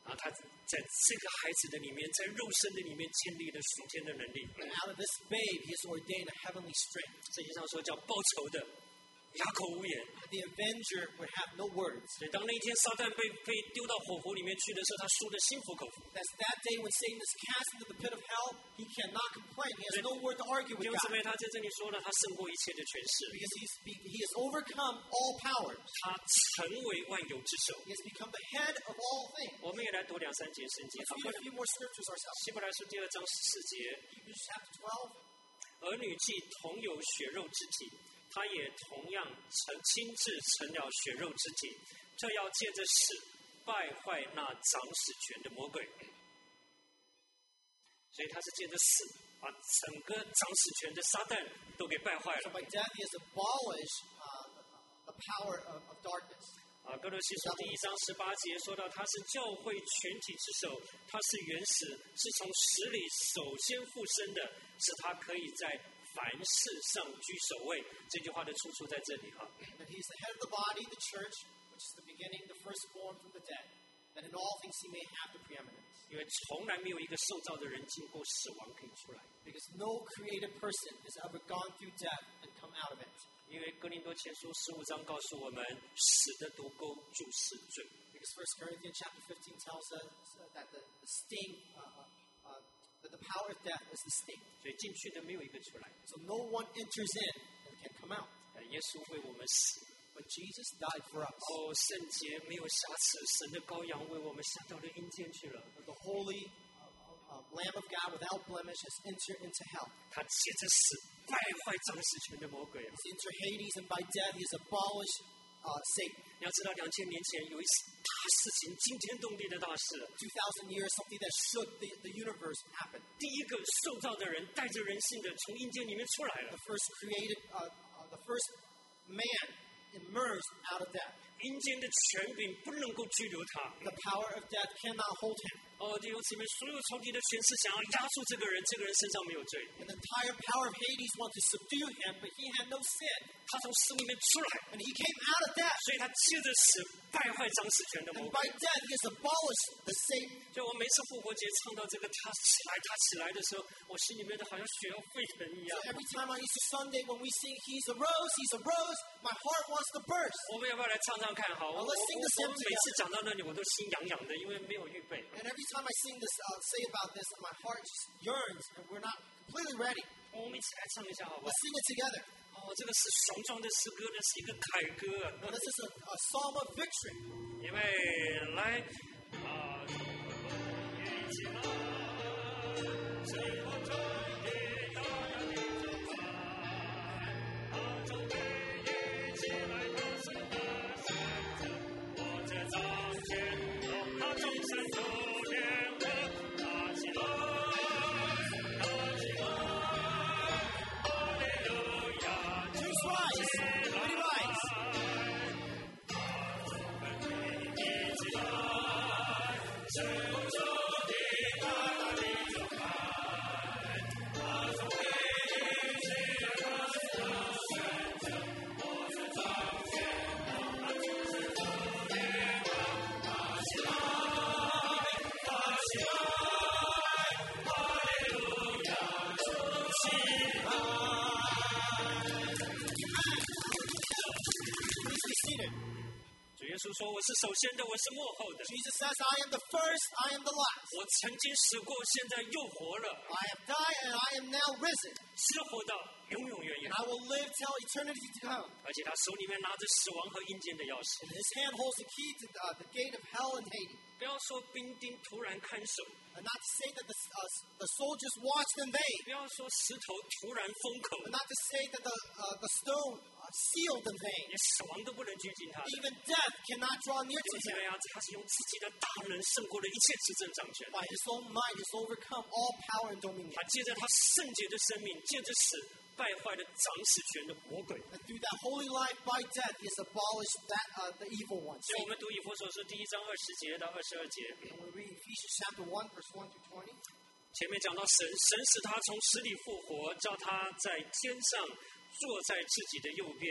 啊，他在这个孩子的里面，在肉身的里面建立了属天的能力。 And out of this babe, he has ordained a heavenly strength. 圣经上说叫报仇的哑口无言。 The avenger would have no words. 所以当那一天撒旦被被丢到火湖里面去的时候，他输得心服口服。 That's that day when Satan is cast into the pit of hell, he cannot complain. He has no word to argue 弟 with 兄姊 God. 妹，他在这里说了，他胜过一切的权势， Because he's, he has overcome all powers. 他成为万有之首。 He has become the head of all things. 我们也来读两三节圣经。 Let's read a few more scriptures ourselves. 希伯来书第二章十四节， Hebrews chapter twelve. 儿女既同有血肉之体，他也同样曾亲自成了血肉之体，这要借着死败坏那掌死权的魔鬼。所以他是借着死把整个掌死权的撒旦都给败坏 So 了。 by death, he has abolished uh, the power of, of darkness. 啊，哥罗西书第一章十八节说到，他是教会全体之首，他是原始，是从死里首先复生的，使他可以在凡事上居首位。这句话的出处在这里哈。 That he is the head of the body, the church, which is the beginning, the firstborn from the dead. That in all things he may have the preeminence. 因为从来没有一个受造的人经过死亡可以出来。 Because no created person has ever gone through death and come out of it. 因为哥林多前书十五章告诉我们，死的毒钩就是罪。 Because First Corinthians chapter fifteen tells us that the, the sting, uh, uh, uh, that the power of death is the sting. 所以进去的没有一个出来。 So no one enters in and can come out. 呃耶稣为我们死。 But Jesus died for us. 哦，圣洁没有瑕疵，神的羔羊为我们下到了阴间去了。 The holy uh, uh, Lamb of God without blemish has entered into hell. 他借着死败坏掌死权的魔鬼。 He's entered Hades, and by death he has abolished uh, Satan. 你要知道，两千年前有一次大事情，惊天动地的大事。 Two thousand years, something that shook the, the universe happened. 第一个受造的人带着人性的从阴间里面出来了 The。first created, uh, uh, the first man emerged out of death. 阴间的权柄不能够拘留他。 The power of death cannot hold him. 哦，弟兄姊妹，所有仇敌的权势想要压住这个人，这个人身上没有罪， And the entire power of Hades wanted to subdue him, but he had no sin. 他从死里面出来， And he came out of death. 所以他借着死败坏掌死权的魔 And 鬼。 by death he has abolished the Satan. 就我每次复活节唱到这个他起来，他起来的时候，我心里面的好像血要沸腾一样 So。every time on Easter Sunday when we sing He's arose, He's arose, my heart wants to burst. 我们要不要来唱唱看？好，我我 Well, let's sing this 我 hymn 我每次讲到那里，我都心痒痒的，因为没有预备。 And every time I sing this, uh, say about this, my heart just yearns, and we're not completely ready. 我们一起来唱一下，好不好 Let's？sing it together. 哦，这个是雄壮的诗歌，那是一个凯歌。 Now, this is a, a psalm of victory. 因为来啊，一起来，最后这一大家的走开，啊，中队一起来高声的选择，我这早前同他众神都联合，打起来，打起来，哈利路亚， Choose rise. Ready, rise. 一起来，最后这一大家的走开，啊，中队一起来高声的选择，我这早前同他众神都联合，打起来，打起来，哈利路亚，冲起来。 Please be seated. 主耶稣说：“我是首先的，我是幕后的。 Jesus says, I am the first, I am the last. 我曾经死过，现在又活了， I have died and I am now risen. 是活到永永远远 And。I will live till eternity to come. 而且他手里面拿着死亡和阴间的钥匙。 And his hand holds the key to uh, the gate of hell and Hades. 不要说兵丁突然看守， And not to say that the, uh, the soldiers watched in vain. 不要说石头突然封口， And not to say that the, uh, the stone uh, sealed in vain. 连死亡都不能接近他。 Even death cannot draw near 就 to 这 him. 样，他是用自己的大能胜过了一切执政掌权。 By his own might, he has overcome all power and dominion. 他借着他圣洁的生命，借着死败坏了掌死权的魔鬼。 And through that holy life, by death, he has abolished that uh, the evil one. 所以我们读以弗所书第一章二十节到二十二节。 And we read Ephesians chapter one, verse one through twenty. 前面讲到神，神使他从死里复活，叫他在天上坐在自己的右边，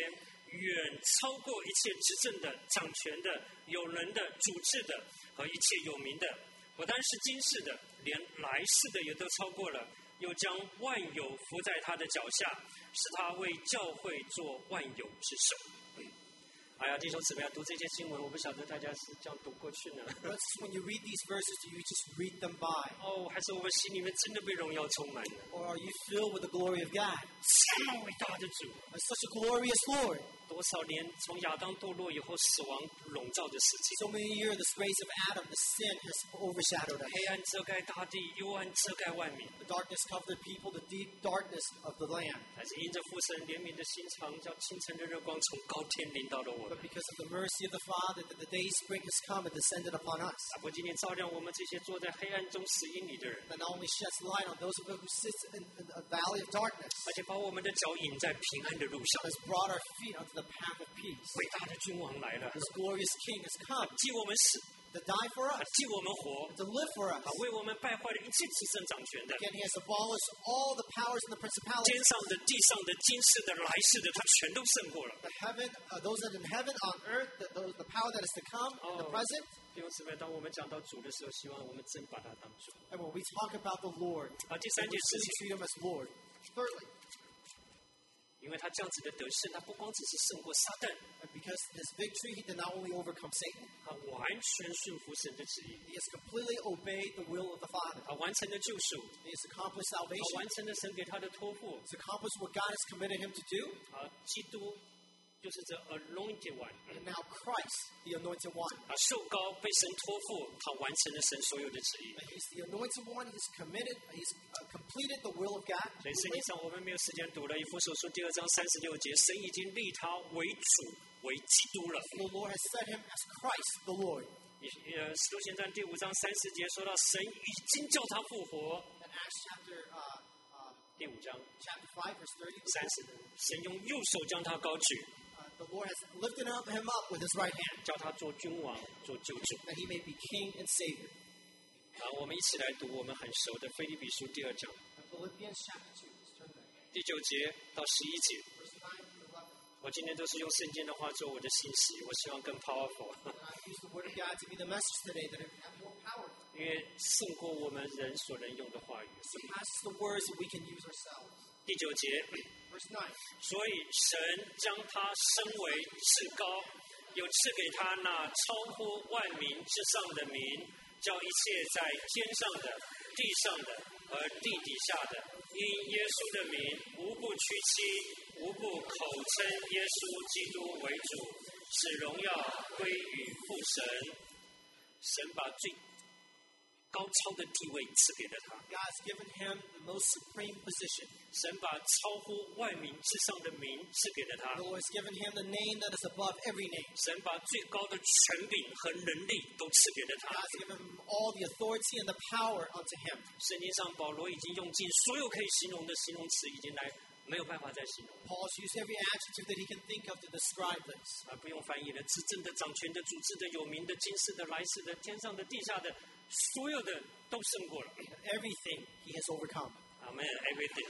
远超过一切执政的、掌权的、有能的、主治的和一切有名的。不单是今世的，连来世的也都超过了。又将万有伏在他的脚下，使他为教会做万有之首。哎呀，弟兄姊妹，读这些经文，我不晓得大家是这样读过去呢。 But when you read these verses, do you just read them by? 哦，还是我们心里面真的被荣耀充满了？ Or are you filled with the glory of God? 这么伟大的主， As such a glorious Lord. 多少年从亚当堕落以后，死亡笼罩着世界， So many years, the grace of Adam, the sin has overshadowed us. 黑暗遮盖大地，幽暗遮盖万民。 The darkness covered the people, the deep darkness of the land. 但是因着父神怜悯的心肠，叫清晨的日光从高天临到了我们。 But because of the mercy of the Father, that the day spring has come and descended upon us. 他不仅仅照亮我们这些坐在黑暗中死荫里的人， That not only sheds light on those of us who sit in, in a valley of darkness, 而且把我们的脚引在平安的路上。 but has brought our feet onto the path of peace. 伟大的君王来了， This glorious King has come 替我们死， to die for 啊 us, 替我们活， to live for us. 啊为我们败坏了一切执政掌权的， Again, he has abolished all the powers and the 天 principalities. 上的、地上的、今世的、来世的，他全都胜过了。 The heaven, uh, those that are in heaven, on earth, the, those, the power that is to come, and the Oh. present. 弟兄姊妹，当我们讲到主的时候，希望我们真把他当主。 And when we talk about the Lord, 啊，第三 we 件事 really 情， treat him as Lord. Thirdly, 因为他这样子的得胜，他不光只是胜过撒旦， and because his victory, he did not only overcome Satan, 他完全顺服神的旨意， he has completely obeyed the will of the Father. 他完成了救赎， He has accomplished 他 salvation. 完成了神给他的托付。 He's accomplished what God has committed him to do. 啊，基督就是这 anointed one， And now Christ, the anointed one. 啊，受膏被神托付，他完成了神所有的旨意。 And he's the anointed one. He's committed. He's uh, completed the will of God. 所以圣经上我们没有时间读了，以弗所书第二章三十六节，神已经立他为主为基督了。 The Lord has set him as Christ, the Lord. 以呃，使徒行传第五章三十节说到，神已经叫他复活。 In Acts chapter uh, uh, 第五章 chapter five, verse thirty, 三十，神用右手将他高举， uh, the Lord has lifted up, him up with his right hand, 叫他做君王，做救主。 that he may be King and Savior. 啊，我们一起来读我们很熟的腓立比书第二章 And Philippians chapter two, let's turn there. 第九节到十一节。 Verse nine to eleven. 我今天都是用圣经的话做我的信息，我希望更 powerful， And I use the Word of God to be the message today that it have more power. 因为胜过我们人所能用的话语。 Surpasses the words that we can use ourselves. 第九节， Verse nine. 所以神将他升为至高，又赐给他那超乎万民之上的名，叫一切在天上的、地上的和地底下的，因耶稣的名，无不屈膝，无不口称耶稣基督为主，使荣耀归于父神。神把最高超的地位赐给了他， God has given him the most supreme position. 神把超乎万民之上的名赐给了他 The， Lord has given him the name that is above every name. 神把最高的权柄和能力都赐给了 God 他。 has given him all the authority and the power unto him. 圣经上保罗已经用尽所有可以形容的形容词，已经来没有办法再形容 Paul's used every adjective that he can think of to describe this. 啊，不用翻译了。执政的、掌权的、主治的、有名的、今世的、来世的、天上的、地下的，所有的都胜过了。 Everything he has overcome. 阿门 ，everything。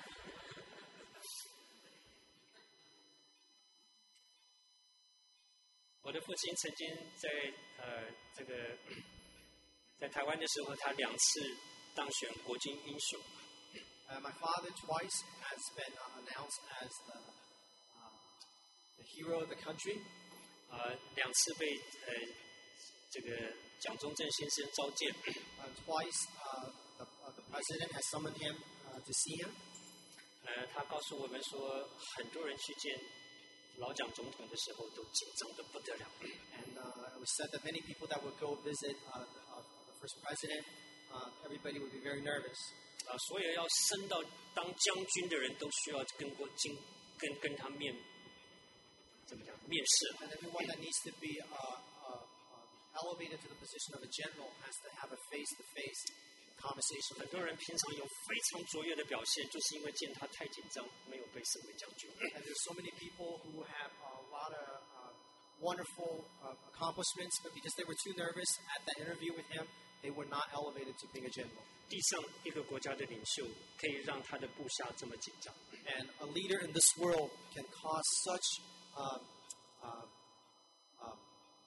我的父亲曾经在呃这个在台湾的时候，他两次当选国军英雄。 Uh, my father twice has been uh, announced as the, uh, the hero of the country. 呃，两次被呃这个蒋中正先生召见， Uh, twice uh, the, uh, the president has summoned him uh, to see him. 呃，他告诉我们说，很多人去见老蒋总统的时候都紧张的不得了。 And uh, it was said that many people that would go visit uh, the, uh, the first president, uh, everybody would be very nervous. 啊，所有要升到当将军的人都需要跟过经跟跟他面怎么讲面试。 And everyone that needs to be uh, uh, uh, elevated to the position of a general has to have a face-to-face conversation 很 with 多人平常有非常卓越的表现，就是因为见他太紧张，没有被升为将军。 And there's so many people who have a lot of uh, wonderful uh, accomplishments, but because they were too nervous at that interview with him, they were not elevated to being a general. 地上一个国家的领袖可以让他的部下这么紧张， And a leader in this world can cause such um, um, um,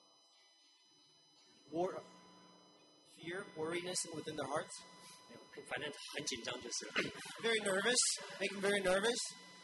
war, fear, worriness within their hearts. 反正很紧张就是了。 Very nervous, make them very nervous.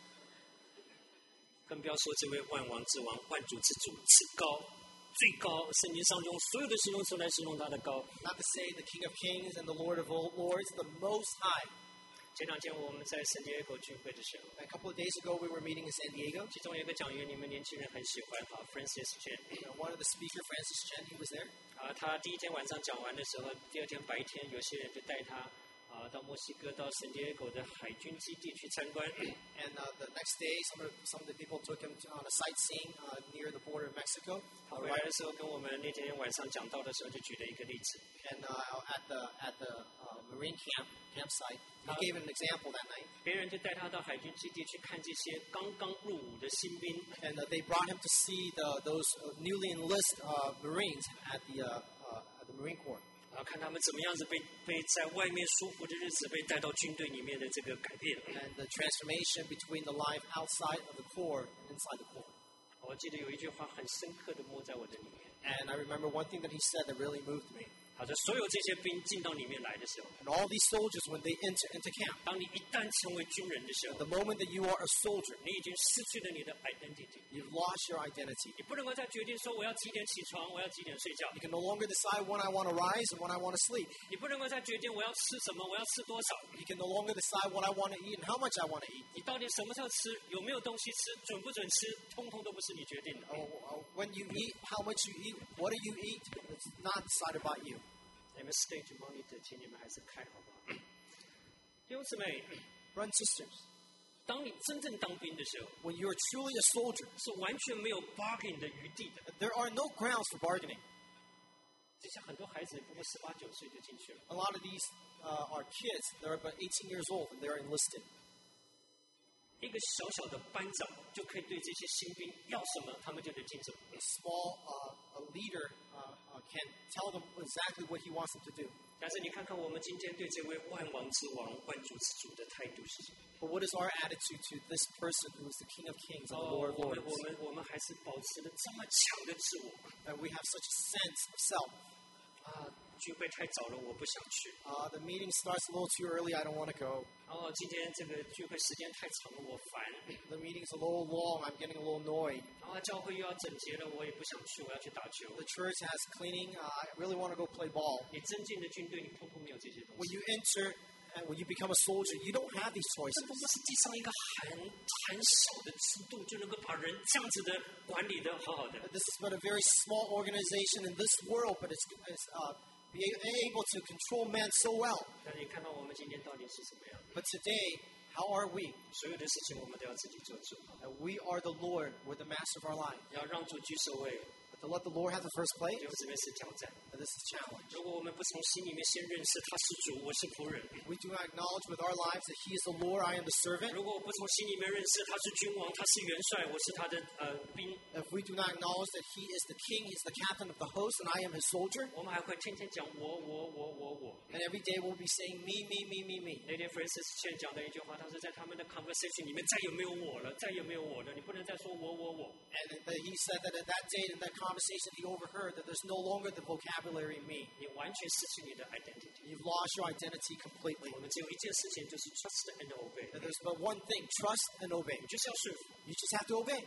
更不要说这位万王之王、万主之主至高、最高，圣经上用所有的形容词来形容他的高。 Not to say the King of Kings and the Lord of all Lords, the Most High. 前两天我们在圣地亚哥聚会的时候， A couple of days ago, we were meeting in San Diego. 其中有一个讲员，你们年轻人很喜欢哈 ，Francis Chan。 And one of the speaker, Francis Chen, he was there. 啊，他第一天晚上讲完的时候，第二天白天，有些人就带他啊到墨西哥、到圣地亚哥的海军基地去参观。 And uh, the next day, some of, the, some of the people took him to, on a sightseeing uh, near the border of Mexico. 他回来的时候，跟我们那天晚上讲到的时候，就举了一个例子。 And uh, at the at the uh, Marine camp campsite, he gave an example that night. 别人就带他到海军基地去看这些刚刚入伍的新兵。 And uh, they brought him to see the, those uh, newly enlisted uh, Marines at the uh, uh, at the Marine Corps. 啊，看他们怎么样子被被在外面舒服的日子被带到军队里面的这个改变。 And the transformation between the life outside of the Corps and inside the Corps. 我记得有一句话很深刻的摸在我的里面。 And I remember one thing that he said that really moved me. 好的，所有这些兵进到里面来的时候， And all these soldiers, when they enter into camp, 当你一旦成为军人的时候， the moment that you are a soldier, 你已经失去了你的 identity。 you've lost your identity. 你不能够再决定说我要几点起床，我要几点睡觉。 You can no longer decide when I want to rise and when I want to sleep. 你不能够再决定我要吃什么，我要吃多少。 You can no longer decide what I want to eat and how much I want to eat. 你到底什么时候吃，有没有东西吃，准不准吃，通通都不是你决定的。 Oh, oh, when you eat, how much you eat, what do you eat, it's not decided by you. 你们 stage monitor， 请你们还是开好不好？弟兄姊妹， Brothers and sisters, 当你真正当兵的时候， when you're truly a soldier, 是完全没有 bargain 的余地的。 there are no grounds for bargaining. 就像很多孩子不过十八九岁就进去了， A lot of these uh, are kids. They're about eighteen years old and they're enlisted. 一个小小的班长就可以对这些新兵要什么，他们就得听什么。 A small uh, a leader uh, uh, can tell them exactly what he wants them to do. 但是你看看我们今天对这位万王之王、万主之主的态度是什么？ But what is our attitude to this person who is the King of Kings and the 哦， Lord of 我们 Lords? 我们我们还是保持了这么强的自我 That we have such a sense of self. 啊！聚会太早了，我不想去。 Uh, the meeting starts a little too early. I don't want to go. 哦，今天这个聚会时间太长了，我烦。 The meeting's a little long. I'm getting a little annoyed. 啊，教会又要整洁了，我也不想去，我要去打球。 The church has cleaning. Uh, I really want to go play ball. 你真进的军队，你通通没有这些东 When 西。 you enter and when you become a soldier, you don't have these 这 choices. 不是地上一个很很小的制度就能够把人这样子的管理的好好的。 This is but a very small organization in this world, but it's, it's uh, be able to control men so well. 但是你看到我们今天到底是什么样？ But today, how are we? 所有的事情我们都要自己做主， And we are the Lord. We're the master of our life. 要让主居首位， But to let the Lord have the first place, 就这边是挑战。 this is a challenge. 如果我们不从心里面先认识他是主，我是仆人； We do not acknowledge with our lives that He is the Lord, I am the servant. 如果我不从心里面认识他是君王，他是元帅，我是他的呃兵， If we do not acknowledge that He is the King, He's the captain of the host, and I am His soldier, 我们还会天天讲我我我我我。 and every day we'll be saying me, me, me, me, me. 那天 Francis Chan 讲的一句话，他说在他们的 conversation 里面再也没有我了，再也没有我了，你不能再说我我我。 And that he said that at that day, in that conversation, he overheard that there's no longer the vocabulary me. 你完全失去你的 identity。 You've lost your identity completely. 我们只有一件事情，就是 trust and obey。 That there's but one thing, trust and obey. 你就是要顺服。 You just have to obey.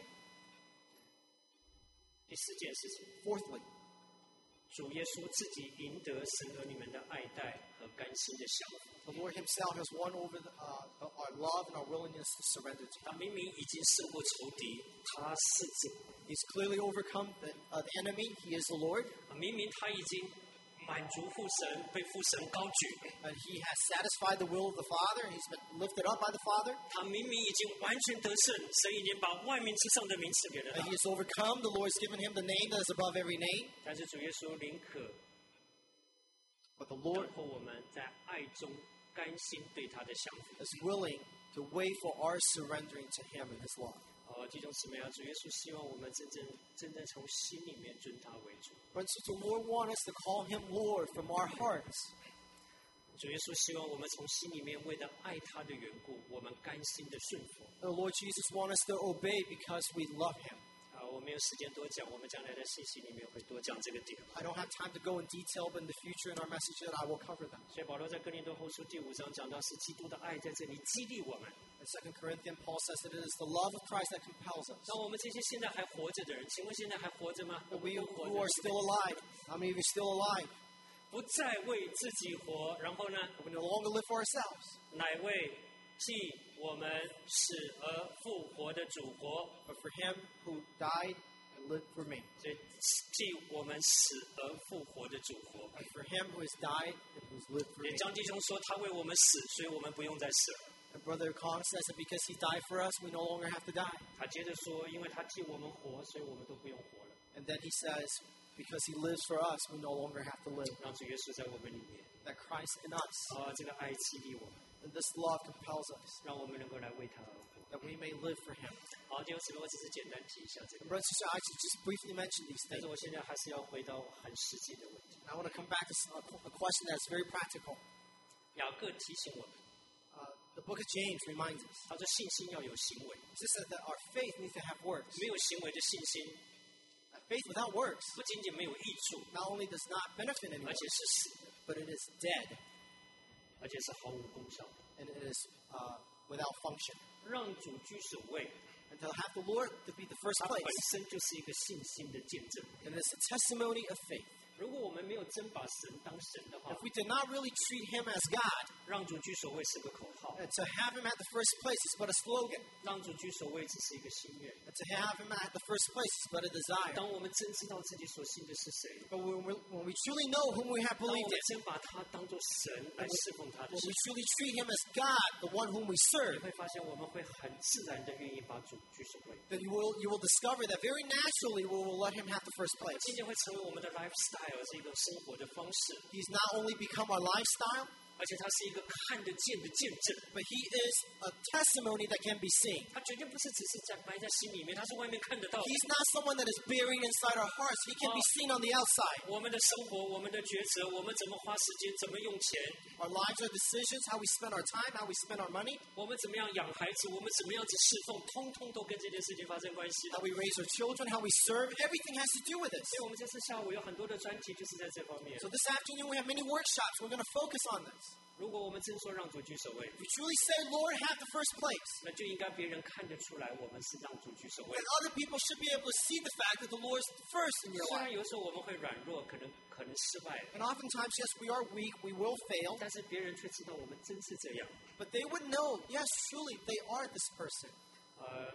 第四件事情， Fourthly, 主耶稣自己赢得神和你们的爱戴和甘心的降服。 the Lord himself has won over the, uh, our love and our willingness to surrender to 他明明已经胜过仇敌，他是主； He's clearly overcome the, uh, the enemy. He is the Lord. 明明他已经满足父神，被父神高举； And he has satisfied the will of the Father. And he's been lifted up by the Father. 他明明已经完全得胜，神已经把万民之上的名赐给了 And 他 he。has overcome. The Lord has given him the name that is above every name. 但是主耶稣宁可 But the 等 Lord 候我们在爱中甘心对他的降服。 is willing to wait for our surrendering to him and his love. 哦，弟兄姊妹啊，主耶稣希望我们真正真正从心里面尊他为主。 But the Lord wants us to call him Lord from our hearts. 主耶稣希望我们从心里面为了爱他的缘故，我们甘心的顺服。 The Lord Jesus wants us to obey because we love him. 啊， 我没有时间多讲，我们将来的信息里面会多讲这个点。 I don't have time to go in detail, but in the future in our message that I will cover them. 所以保罗在哥林多后书第五章讲到，是基督的爱在这里激励我们。 In Second Corinthians, Paul says that it is the love of Christ that compels us. 那我们这些现在还活着的人，请问现在还活着吗？ But we 我们活 who 着 are still alive, how many of you are still alive? 不再为自己活，然后呢， We no longer live for ourselves, 乃为替我们死而复活的主活。 but for him who died and lived for me. 所以替我们死而复活的主活。 And for him who has died and who has lived for 连 me. 张弟兄说他为我们死，所以我们不用再死了。 And Brother Khan says that because he died for us, we no longer have to die. 他接着说，因为他替我们活，所以我们都不用活了。 And then he says, because he lives for us, we no longer have to live. 让主耶稣在我们里面， That Christ in us, 啊，这个爱激励我们， and this love compels us, 让我们能够来为他而活。 that we may live for him. 好，弟兄姊妹，我只是简单提一下这 And 个， brothers and sisters, I should just briefly mention these 但是 things. 我现在还是要回到很实际的问题。 I want to come back to a a question that's very practical. 雅各提醒我们， Uh, the book of James reminds us. 他说信心要有行为， It says that our faith needs to have works. 没有行为的信心 That faith without works 不仅仅没有益处， not only does not benefit 而 anyone, 且是死的， but it is dead 而且是毫无功效的。 and it is uh, without function. 让主居首位， And to have the Lord to be the first 它本 place, 身就是一个信心的见证。 and it's a testimony of faith. 如果我们没有真把神当神的话 If，we did not really treat him as God, 让主居首位是个口号， and to have him at the first place is but a slogan, 让主居首位只是一个心愿。 and to have him at the first place is but a desire. 当我们真知道自己所信的是谁， But when we, when we truly know whom we have 当我 believed 们 in, 真把他当作神来侍奉他的 when 时 we 候， truly treat him as God, the one whom we 你 serve, 会发现我们会很自然的愿意把主居首位， then you will, you will discover that very naturally we will let him have the first place. 渐渐会成为我们的 lifestyle， 是一种生活的方式， He's not only become our lifestyle, 而且它是一个看得见的见证。 but he is a testimony that can be seen. 它绝对不是只是在埋在心里面，它是外面看得到的。 He's not someone that is buried inside our hearts. He can be seen on the outside. 我们的生活，我们的抉择，我们怎么花时间，怎么用钱， Our lives, our decisions, how we spend our time, how we spend our money, 我们怎么样养孩子，我们怎么样子侍奉，通通都跟这件事情发生关系的。 how we raise our children, how we serve, everything has to do with this. 所以我们这次下午有很多的专题，就是在这方面。 So this afternoon we have many workshops. We're going to focus on this. 如果我们真说让主居首位， We truly say, Lord, have the first place. 那就应该别人看得出来，我们是让主居首位 And。other people should be able to see the fact that the Lord is first in your 虽然 life. 有时候我们会软弱，可能可能失败， And oftentimes, yes, we are weak, we will fail, 但是别人却知道我们真是这样。 but they would know, yes, truly, they are this person. 呃，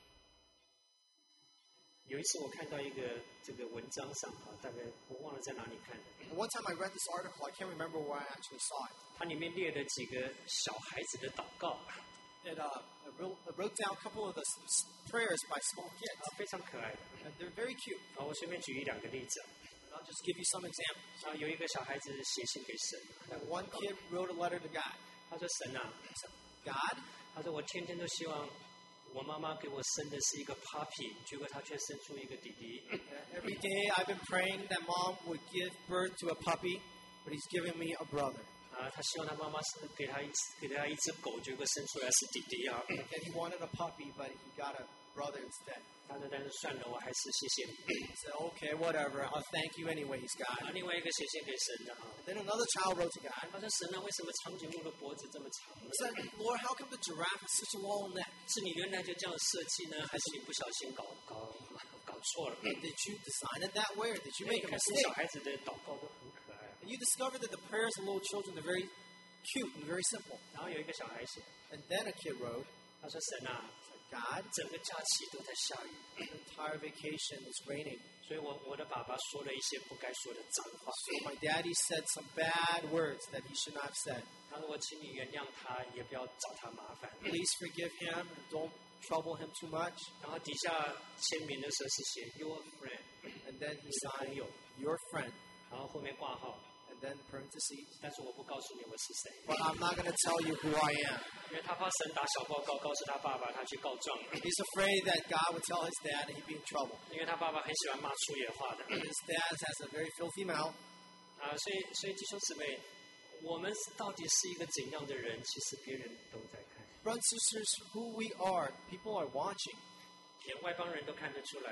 有一次我看到一个这个文章上啊，大概我忘了在哪里看的， And one time I read this article, I can't remember where I actually saw it. 它里面列了几个小孩子的祷告， It, uh, it wrote, it wrote down a couple of the s- s- prayers by small 啊 kids. 非常可爱的。 And they're very cute. 啊，我随便举一两个例子 And I'll just give you some examples. 啊，有一个小孩子写信给神， And one kid wrote a letter to God. 他说：“神啊， God, 他说我天天都希望我妈妈给我生的是一个 puppy， 结果她却生出一个弟弟。 every day I've been praying that mom would give birth to a puppy, but he's giving me a brother. 啊，他希望他妈妈是给他一给他一只狗，结果生出来是弟弟啊。 And he wanted a puppy, but he got a brother instead. 他说：但是算了，我还是谢谢你。 He said, okay, whatever, I'll thank you anyways, 啊， God. 另外一个写信给神的啊， Then another child wrote to God. 他说：神啊，为什么长颈鹿的脖子这么长呢 He？ said, Lord, how come the giraffe has such a long neck? 是你原来就这样设计呢，还是你不小心搞搞搞错了？ Did you design it that way, or did you 因为 make a 看小 mistake? 孩子的祷告都很可爱。 And you discovered that the prayers of little children are very cute and very simple. 然后有一个小孩写， And then a kid wrote, 他说：神啊， God, 整个假期都在下雨， the entire vacation is raining. 所以我我的爸爸说了一些不该说的脏话。 So my daddy said some bad words that he should not have said. 他说：我请你原谅他，也不要找他麻烦。 Please forgive him and don't trouble him too much. 然后底下签名的时候是写 Your friend， And then he 你的朋 signed 友， your friend. 然后后面挂号， And then parentheses. 但是我不告诉你我是谁， But I'm not going to tell you who I am. 因为他怕神打小报告告诉他爸爸，他去告状了。 He's afraid that God would tell his dad that he'd be in trouble. 因为他爸爸很喜欢骂粗野话的 His dad has a very filthy mouth. 啊，所以所以弟兄姊妹，我们到底是一个怎样的人？其实别人都在看， Brothers and sisters, who we are, people are watching. 连外邦人都看得出来。 Uh,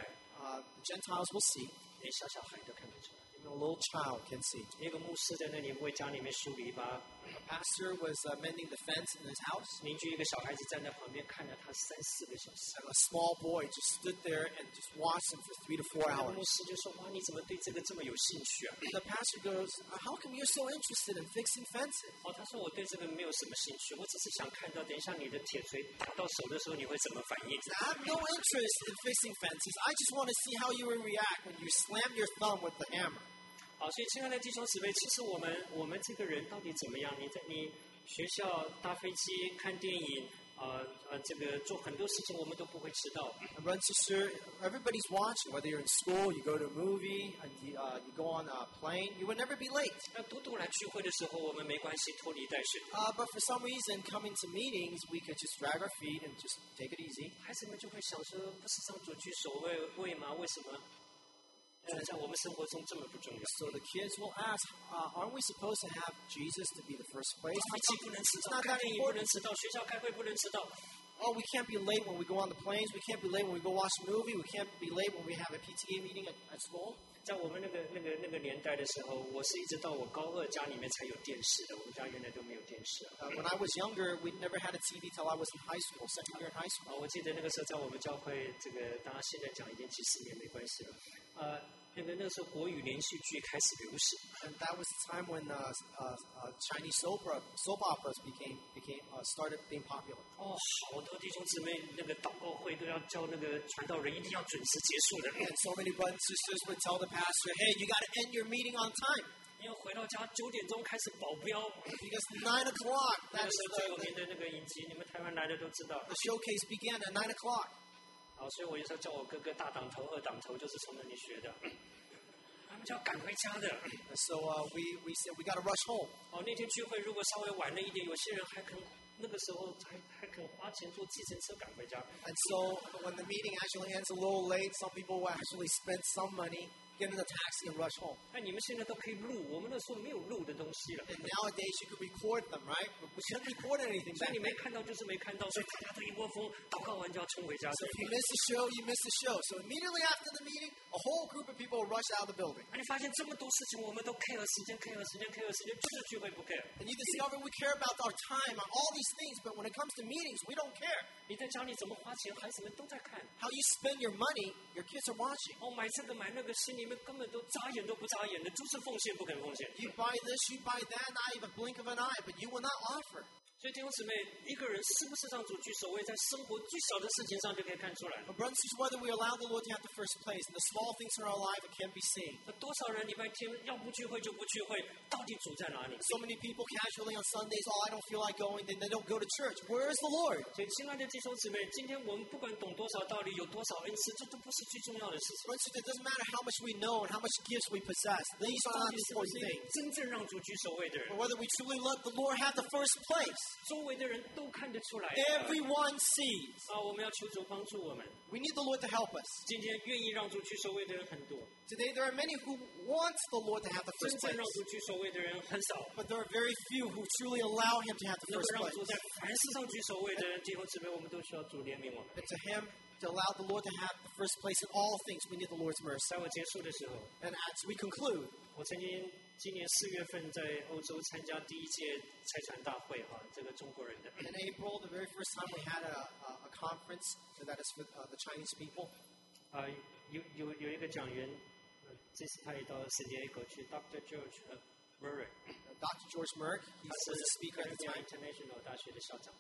uh, the Gentiles will see, 连小小孩都看得出来。 even a little child can see. 一个牧师在那里为家里面梳篱笆， A pastor was uh, mending the fence in his house, 邻居一个小孩子站在旁边看了他三四个小时。 and a small boy just stood there and just watched him for three to four 那个 hours. 牧师就说：“哇，你怎么对这个这么有兴趣啊 The pastor goes, "Uh, how come you're so interested in fixing fences?" 哦，他说我对这个没有什么兴趣，我只是想看到，等一下你的铁锤打到手的时候，你会怎么反应？ I have no interest in fixing fences. I just want to see how you will react when you slam your thumb with the hammer. 好，所以亲爱的弟兄姊妹，其实我们我们这个人到底怎么样？你在你学校搭飞机、看电影，呃呃，这个做很多事情我们都不会迟到。 And brother and sister, everybody's watching. Whether you're in school, you go to a movie, and you, uh, you go on a plane, you would never be late. 那独独来聚会的时候，我们没关系，拖泥带水。 Uh, but for some reason, coming to meetings, we could just drag our feet and just take it easy. 孩子们就会想说，不是上主居首位位吗？为什么？呃，在我们生活中这么不重要？ So the kids will ask, uh, aren't we supposed to have Jesus to be the first place? 飞机不能迟 It's 到， not 看 that 电影不 important. 能迟到，学校开会不能迟到。 Oh, we can't be late when we go on the planes. We can't be late when we go watch a movie. We can't be late when we have a P T A meeting at, at school. 在我们那个那个那个年代的时候，我是一直到我高二家里面才有电视的，我们家原来都没有电视。 Uh, when I was younger, we never had a T V till I was in high school, second year in high school. 啊，我记得那个时候在我们教会，这个当然现在讲已经几十年没关系了。呃，那个那个时候国语连续剧开始流行， And that was the time when uh, uh, uh, Chinese soap, opera, soap operas became became uh, started being popular. 哦，好多弟兄姊妹那个祷告会都要叫那个传道人一定要准时结束的， And so many brothers and sisters would tell the pastor, "Hey, you got to end your meeting on time 因为回到家九点钟开始保镖。 because nine o'clock. 那个 That's 时候最有 the, 名的那个影集，你们台湾来的都知道。 the showcase began at nine o'clock." 好，所以我有时候叫我哥哥大党头、二党头，就是从那里学的。他们就要赶回家的。 And so uh, we we said we got to rush home. 哦，那天聚会如果稍微晚了一点，有些人还肯那个时候还还肯花钱坐计程车赶回家。 And so when the meeting actually ends a little late, some people will actually spend some money, get in a taxi, and rush home. 那你们现在都可以录，我们那时候没有录的东西了。 And nowadays you could record them, right? But we couldn't record anything 所以 back 你没 then. 看到就是没看到，所以大家都一窝蜂祷告完就要冲回家。 So if you miss the show, you miss the show. So immediately after the meeting, a whole group of people will rush out of the building. 啊，你发现这么多事情，我们都 care 时间，care 时间，care 时间，就是聚会不 care。 And you discover we care about our time on all these things, but when it comes to meetings, we don't care. 你在家里怎么花钱，孩子们都在看。 How you spend your money, your kids are watching. 哦，买这个买那个，心里面根本都眨眼都不眨眼的，就是奉献不肯奉献。 You buy this, you buy that, not even a blink of an eye, but you will not offer. 所以弟兄姊妹，一个人是不是让主居首位，在生活最小的事情上就可以看出来。 But brothers and sisters, whether we allow the Lord to have the first place, in the small things in our life, it can be seen. 那多少人礼拜天要不聚会就不聚会，到底主在哪里？ So many people casually on Sundays, oh, I don't feel like going, then they don't go to church. Where is the Lord? 所以，亲爱的弟兄姊妹，今天我们不管懂多少道理，有多少恩赐，这都不是最重要的事情。 Brothers and sisters, it doesn't matter how much we know and how much gifts we possess. These are 到 not 底 the 是不 important 是 things. 真正让主居首位的人 But，whether we truly let the Lord have the first place. 周围的人都看得出来。 Everyone sees. 啊，我们要求主帮助我们。 We need the Lord to help us. 今天愿意让主居首位的人很多， Today, there are many who want the Lord to have the 真 first 正 place. 让主居首位的人很少。 But there are very few who truly allow Him to have the 能够 first 让 place. 主在凡事上居首位的人，弟兄姊妹，我们都需要主怜悯我们。 And to Him, to allow the Lord to have the first place in all things, we need the Lord's mercy. 在我结束的时候， And as we conclude, 我曾经今年四月份在欧洲参加第一届财产大会，哈，这个中国人的。 in April, the very first time we had a, a, a conference, so that is for uh, the Chinese people. 啊，有有有一个讲员，呃这次他也到圣地亚哥去 ，Doctor George 呃 Murray， Uh, Doctor George Merck, he 他 was 是 a speaker at the Columbia time. International 大学的校长。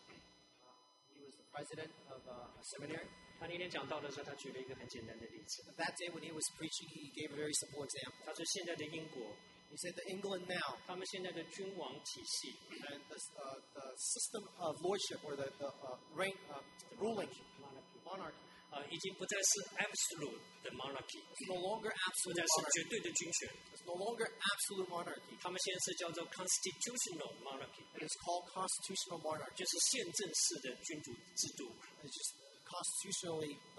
He was the president of uh, a seminary. 他那天讲到的时候，他举了一个很简单的例子。 That day when he was preaching, he gave a very simple example. 他说现在的英国， He said that England now, 他们现在的君王体系 and the, uh, the system of lordship or the, the uh, reign, uh, ruling monarchy, 啊、已经不再是 absolute 的 monarchy， is no longer 不 absolute 再是 monarchy. 绝对的军权。 It's no longer absolute monarchy. 他们现在是叫做 constitutional monarchy， It is called constitutional monarchy. 就是宪政式的君主制度。 It's just constitutionally the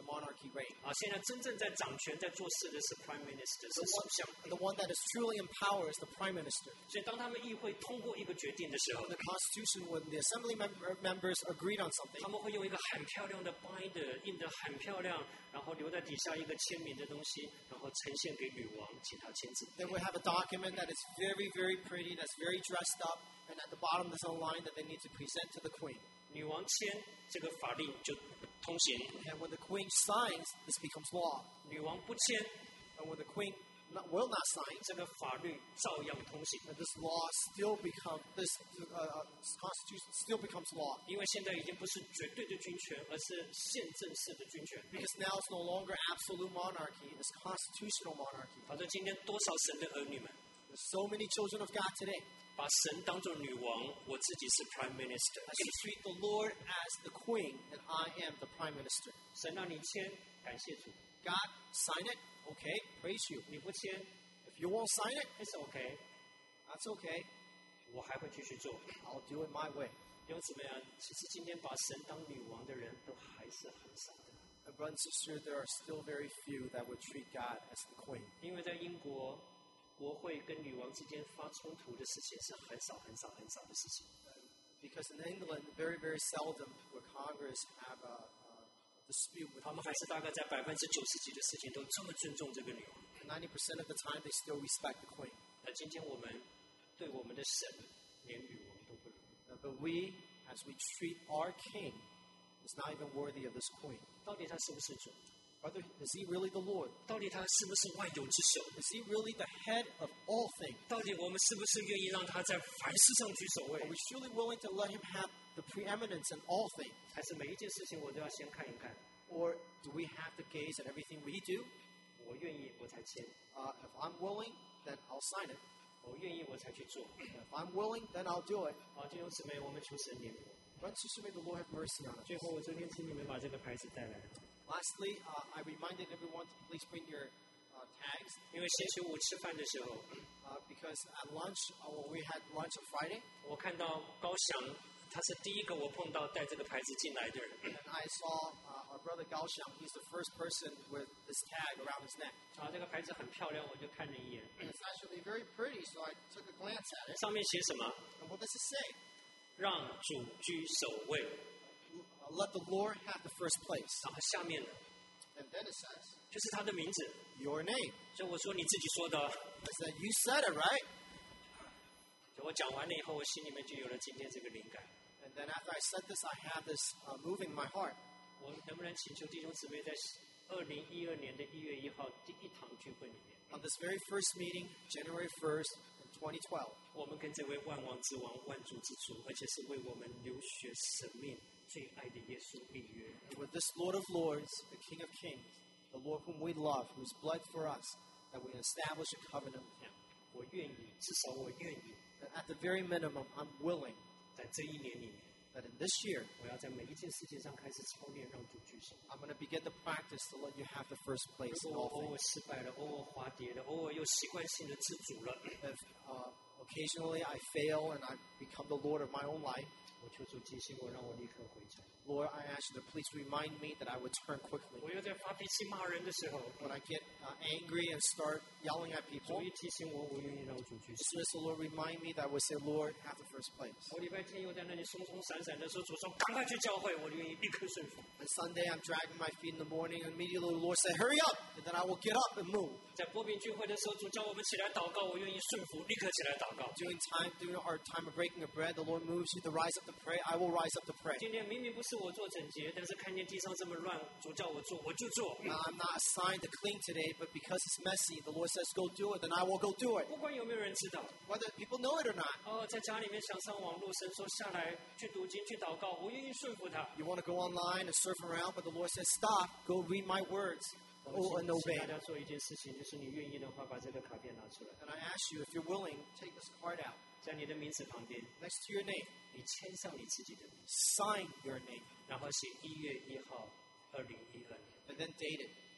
the monarchy reign. 啊，现在真正在掌权、在做事的是 Prime Minister， 是 The 首 one, 相。 the one that is truly in power is the prime minister. 所以当他们议会通过一个决定的时候， The Constitution, when the assembly member, members agreed on something, 他们会用一个很漂亮的 binder 印得很漂亮，然后留在底下一个签名的东西，然后呈现给女王，请她签字。 they would have a document that is very, very pretty, that's very dressed up, and at the bottom there's a line that they need to present to the queen. 女王签这个法令就通行， And when the queen signs, this becomes law. 女王不签， And when the queen not, will not sign, 这个法律照样通行。 and this law still become this uh, uh, constitution still becomes law 因为现在已经不是绝对的军权，而是宪政式的军权。 because now it's no longer absolute monarchy; it's constitutional monarchy. 好像今天多少神的儿女们 There's so many children of God today 把神当作女王，我自己是 Prime Minister。 as they treat the Lord as the queen, and I am the prime minister. 神让你签，感谢主； God, sign it, okay, praise you. 你不签 If you won't sign it, ，it's OK， that's okay. 我还会继续做。 I'll do it my way. 弟兄姊妹啊，其实今天把神当女王的人都还是很少的， And brother and sister, there are still very few that would treat God as the queen. 因为在英国，国会跟女王之间发冲突的事情是很少很少很少的事情。 Because in England, very, very seldom would Congress have a, a dispute with 他们还是大概在百分之九十几的事情都这么尊重这个女王。 ninety percent of the time, they still respect the queen. 而今天我们对我们的神连女王都不如。 Uh, But we, as we treat our king, is not even worthy of this queen. 到底他是不是主？ Brother, is he really the Lord? 到底他是不是万有之首？ Is he really the head of all things? 到底我们是不是愿意让他在凡事上居首位 Are？we truly willing to let him have the preeminence in all things? 还是每一件事情我都要先看一看？ Or do we have to gaze at everything we do? 我愿意我才签， Uh, if I'm willing, then I'll sign it. 我愿意我才去做。 If I'm willing, then I'll do it. 好，弟兄姊妹，我们求神怜悯。 Brother and sister, may the Lord have mercy on us. 最后，我昨天请你们把这个牌子带来， Lastly, uh, I reminded everyone to please bring your uh, tags 因为星期五吃饭的时候， uh, because at lunch, uh, when we had lunch on Friday, 我看到高翔，他是第一个我碰到带这个牌子进来的人。 and I saw uh, our brother Gao Xiang. He's the first person with this tag around his neck. 啊，这个牌子很漂亮，我就看了一眼。 And it's actually very pretty, so I took a glance at it. 上面写什么？ And what does it say? 让主居首位。 Uh, let the Lord have the first place. 然后下面呢， And then it says, 就是他的名字。 your name. 所以我说你自己说的。 I said, you said it, right? 所以我讲完了以后，我心里面就有了今天这个灵感。 And then after I said this, I had this uh, moving in my heart. 我能不能请求弟兄姊妹在二零一二年的一月一号第一堂聚会里面， On this very first meeting, January first, in twenty twelve, 我们跟这位万王之王、万主之主，而且是为我们流血舍命、最爱的耶稣立约。 and with this Lord of Lords, the King of Kings, the Lord whom we love, who's bled for us, that we establish a covenant with him. 我愿意，至少我愿意， That at the very minimum, I'm willing 在这一年里面， that in this year, 我要在每一件事情上开始操练，让主居首。 I'm going to begin to practice to let you have the first place 如 in 果 all 我偶 things. 尔失败了，偶尔滑跌了，偶尔又习惯性的自主了， If uh, occasionally I fail and I become the Lord of my own life, 我求主提醒我，让我立刻回转。 Lord, I ask you to please remind me that I would turn quickly. 我又在发脾气骂人的时候， When I get uh, angry and start yelling at 主 people, 一提醒我，我愿意让主居 as 首。 soon as the Lord remind me that I would say, Lord, have the first place. 我礼拜天又在那里松松散散的说：“主说赶快去教会。”我愿意立刻顺服。 And Sunday, I'm dragging my feet in the morning, and immediately the Lord said, hurry up! And then I will get up and move. 在波饼聚会的时候，主叫我们起来祷告，我愿意顺服，立刻起来祷告。 During time, during our time of breaking of bread, the Lord moves you to rise up to pray. I will rise up to pray. 今天明明不是我做整洁，但是看见地上这么乱，主叫我做，我就做。 Now, I'm not assigned to clean today, but because it's messy, the Lord says, go do it, then I will go do it. 不管有没有人知道。 Whether people know it or not. 哦，在家里面想上网络，神说下来去读经去祷告，我愿意顺服他。 You want to go online and surf around, but the Lord says, stop, go read my words. Oh, and 请 obey. 大家做一件事情，就是你愿意的话，把这个卡片拿出来， And I ask you, if you're willing, take this card out 在你的名字旁边， next to your name. 你签上你自己的名字， Sign your name 然后写一月一号，二零一二年。 and then date it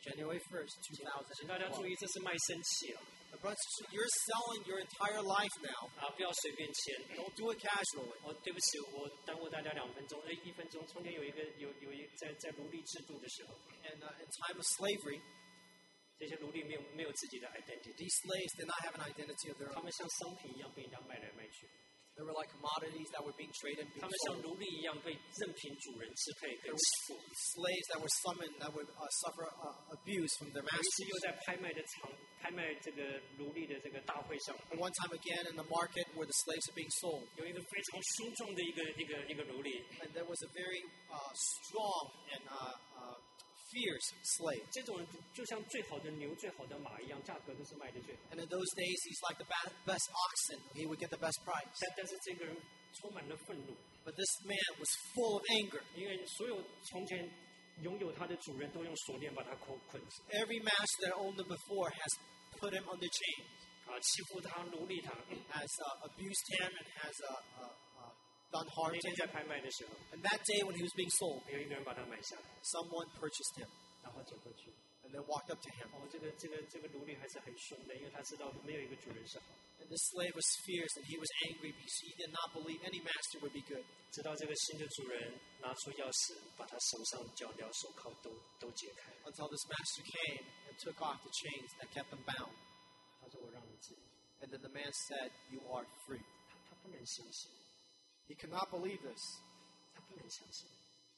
January first, two 请大家注 thousand twelve. 意，这是卖身契了 But brothers and sisters, you're selling your entire life now. 啊，不要随便签。 Don't do it casually. 哦，对不起，我耽误大家两分钟，哎，一分钟。从前有一个有有一在在奴隶制度的时候， And uh, in time of slavery, 这些奴隶没有没有自己的 identity， these slaves did not have an identity of their 他 own. 们像商品一样被人家卖来卖去， They were like commodities that were being traded and 他 being 们像 sold. 奴隶一样被任凭主人支配 There 跟 were 欺负。 slaves that were summoned that would uh, suffer uh, abuse from their 有一次 masters. 又在拍卖的场拍卖这个奴隶的这个大会上， And one time again in the market where the slaves are being sold. 有一个非常凶壮的一个一个一个奴隶， And there was a very uh, strong and uh, uh, fierce slave. 这种人就像最好的牛、最好的马一样，价格都是卖的最好。 And in those days, he's like the ba- best oxen. He would get the best price. 但但是这个人充满了愤怒， But this man was full of anger. 因为所有从前拥有他的主人都用锁链把他扣捆住， Every master that owned him before has put him under chains, 啊，欺负他、奴隶他。 has uh, abused him, and has uh, uh, uh, done harm 那 to 天 him. 在拍卖的时候， And that day when he was being sold, 有一个人把他买下来， someone purchased him 然后走过去。 and then walked up to him. 哦，这个这个这个奴隶还是很凶的，因为他知道没有一个主人是好。 And the slave was fierce and he was angry because he did not believe any master would be good. 直到这个新的主人拿出钥匙，把他手上脚镣、手铐都都解开。 Until this master came and took off the chains that kept him bound. 他说：“我让你自由。 And then the man said, "You are free." ” 他他不能相信， He could not believe this. 他不能相信。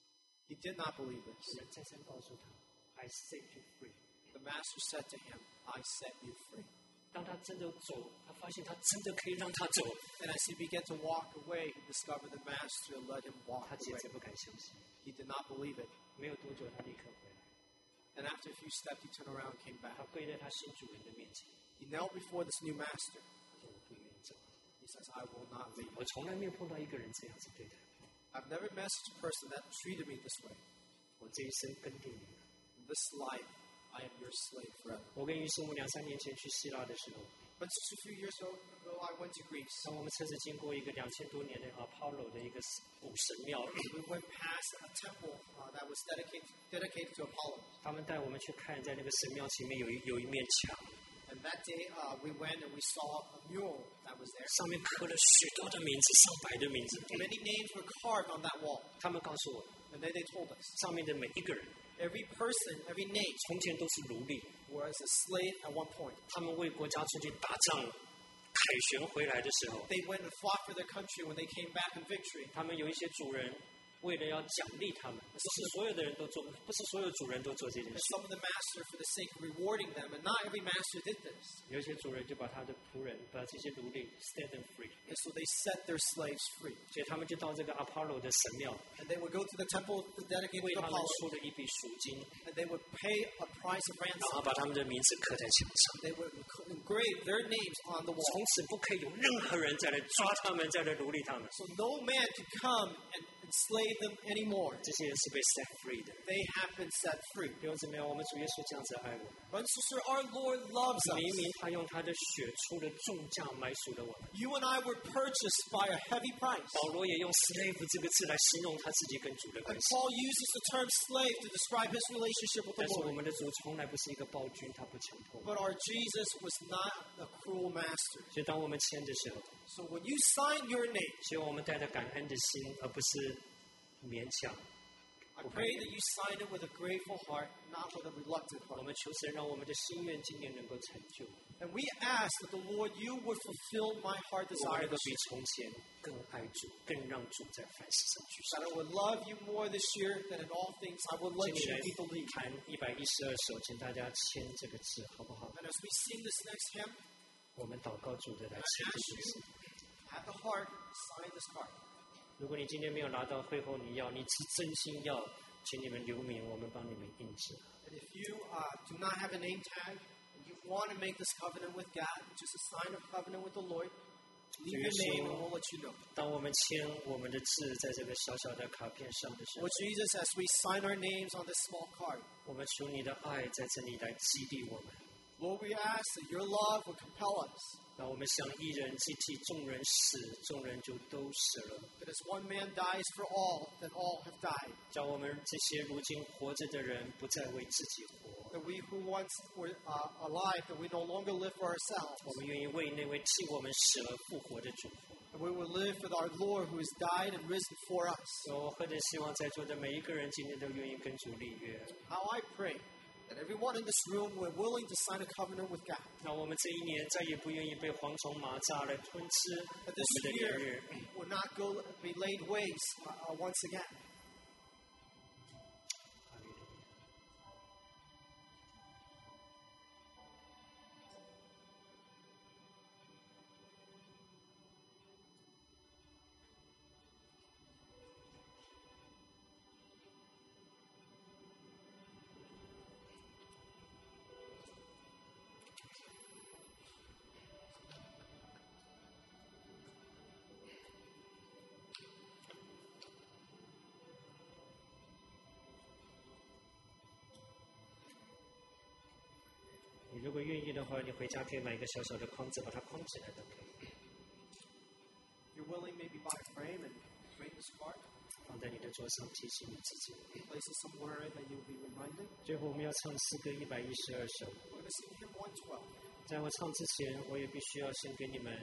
He did not believe 主 this. 人再三告诉他：“I set you free。” The master said to him, "I set you free." 当他真的走，他发现他真的可以让他走， And as he began to walk away, he discovered the master let him walk 他简 away. 直不敢相信。 He did not believe it. 没有多久，他立刻回来， And after a few steps, he turned around and came 他 back. 跪在他新主人的面前， He knelt before this new master. 他说：“我不愿意走。 He says, "I will not leave." 我从来没有碰到一个人这样子对待我， I've never met such a person that treated me this way. 我这一生跟定你了。” In this life, I am your slave forever. 我跟于师母两三年前去希腊的时候， But just a few years ago, I went to Greece. 当我们车子经过一个两千多年的 Apollo 的一个古神庙， We went past a temple uh, that was dedicated dedicated to Apollo. 他们带我们去看，在那个神庙前面有一有一面墙， And that day, uh, we went and we saw a mural that was there. 上面刻了许多的名字，上百的名字。 Many names were carved on that wall. 他们告诉我， And then they told us, 上面的每一个人 every person, every name 从前都是奴隶， was a slave at one point. 他们为国家出去打仗，凯旋回来的时候， They went and fought for their country. When they came back in victory, 他们有一些主人为了要奖励他们，不是所有的人都做，不是所有主人都做这件 and 事。 some of the master for the sake of rewarding them, and not every master did this. 有一些主人就把他的仆人，把这些奴隶 set them free， And so they set their slaves free. 所以他们就到这个 Apollo 的神庙， And they would go to the temple dedicated 为 to 他们 Apollo, 出了一笔赎金， and they would pay a price of 然 ransom. 后把他们的名字刻在墙上。 They would engrave their names on the 从 wall. 此不可以有任何人再来抓他们，再来奴隶他们。 So no man could come and enslave them anymore. 这些人是被 set free 的。 They have been set free. 弟兄姊妹，我们主耶稣这样子爱我们， Brothers and sisters, our Lord loves 明 us. 明他用他的血出了重价买赎了我们。 You and I were purchased by a heavy price. 保罗也用 slave 这个字来形容他自己跟主的关 And 系。 Paul uses the term slave to describe his relationship with 但 the 是我 Lord. 们的主从来不是一个暴君，他不强迫。 But our Jesus was not a cruel master. 所以当我们签的时候， So when you sign your name, 希望我们带着感恩的心，而不是勉强。 I pray that you sign it with a grateful heart, not with a reluctant 我 heart. 们求神让我们的心愿今年能够成就， And we ask that the Lord, you would fulfill my heart 我 desire 能够 this 比 year. 从前更爱主，更让主在凡事上居 That 上。 I would love you more this year than in all things. I would 请 let 你 you 来 be the lead. 弹一百一十二首，请大家签这个字，好不好？ And as we sing this next hymn, 我们祷告主的来 I 签这 ask 个 you 字。 at the heart, sign this card. 如果你今天没有拿到会后你要，你是真心要，请你们留名，我们帮你们印制。 And if you uh, do not have a name tag, and you want to make this covenant with God, just a sign of covenant with the Lord, leave your name and we'll let you know. 当我们签我们的字在这个小小的卡片上的时候 Lord，Jesus, as we sign our names on this small card, 我们求你的爱在这里来激励我们， Lord, we ask that your love would compel us. 让我们像一人既替众人死，众人就都死了。 That as one man dies for all, then all have died. 叫我们这些如今活着的人，不再为自己活， that we who once were uh, alive, that we no longer live for ourselves. 我们愿意为那位替我们死而复活的主。 And we will live for our Lord who has died and risen for us. 我何等希望在座的每一个人今天都愿意跟主立约。 How I pray that everyone in this room were willing to sign a covenant with God. 那我们这一年再也不愿意被蝗虫蚂蚱来吞吃 That 我 this 们的年 year 日。 will not go be laid waste uh, uh, once again. 你如果愿意的话，你回家可以买一个小小的框子，把它框起来都可以。 If you're willing, maybe buy a frame and create this card. 放在你的桌上，提醒你自己。 Place it somewhere that you'll be reminded. 最后我们要唱诗歌一百一十二首。 We're going to sing hymn one twelve. 在我唱之前，我也必须要先给你们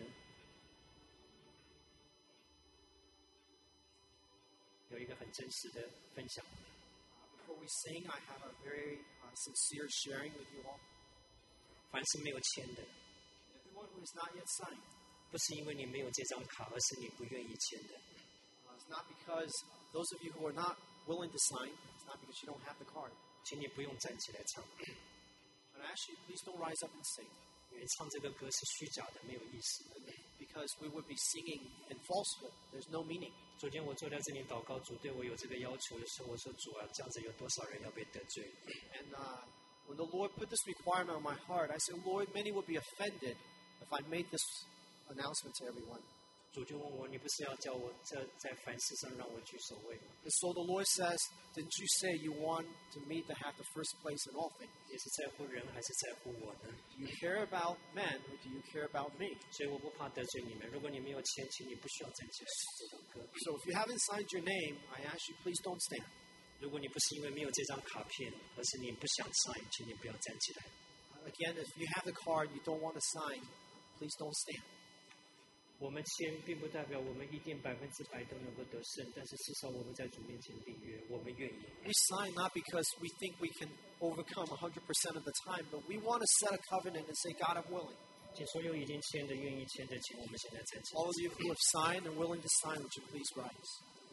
有一个很真实的分享。 Uh, before we sing, I have a very uh, sincere sharing with you all. 凡是没有签的， Everyone who is not yet signed, 不是因为你没有这张卡，而是你不愿意签的。 uh, it's not because those of you who are not willing to sign, it's not because you don't have the card. 请你不用站起来唱， But actually, please don't rise up and sing, 因为唱这个歌是虚假的，没有意思。 because we would be singing in falsehood. There's no meaning. 昨天我坐在这里祷告，主对我有这个要求的时候，我说主啊，这样子有多少人要被得罪？ And uh, when the Lord put this requirement on my heart, I said, Lord, many would be offended if I made this announcement to everyone. 主就问我，你不是要叫我这在凡事上让我居首位吗？ And so the Lord says, didn't you say you want to me to have the first place in all things? 也是在乎人，还是在乎我呢？ Do you care about men or do you care about me? 所以我不怕得罪你们。如果你没有签，请你不需要站起来唱这首歌。 So if you haven't signed your name, I ask you, please don't stand. 如果你不是因为没有这张卡片，而是你不想 sign，请你不要站起来。 Again, if you have the card you don't want to sign, please don't stand. 我们签并不代表我们一定百分之百都能够得胜，但是至少我们在主面前立约，我们愿意。 We sign not because we think we can overcome one hundred percent of the time, but we want to set a covenant and say, God, I'm willing. 请所有已经签的、愿意签的，请我们现在站起来。 All of you who have signed and willing to sign, would you please rise?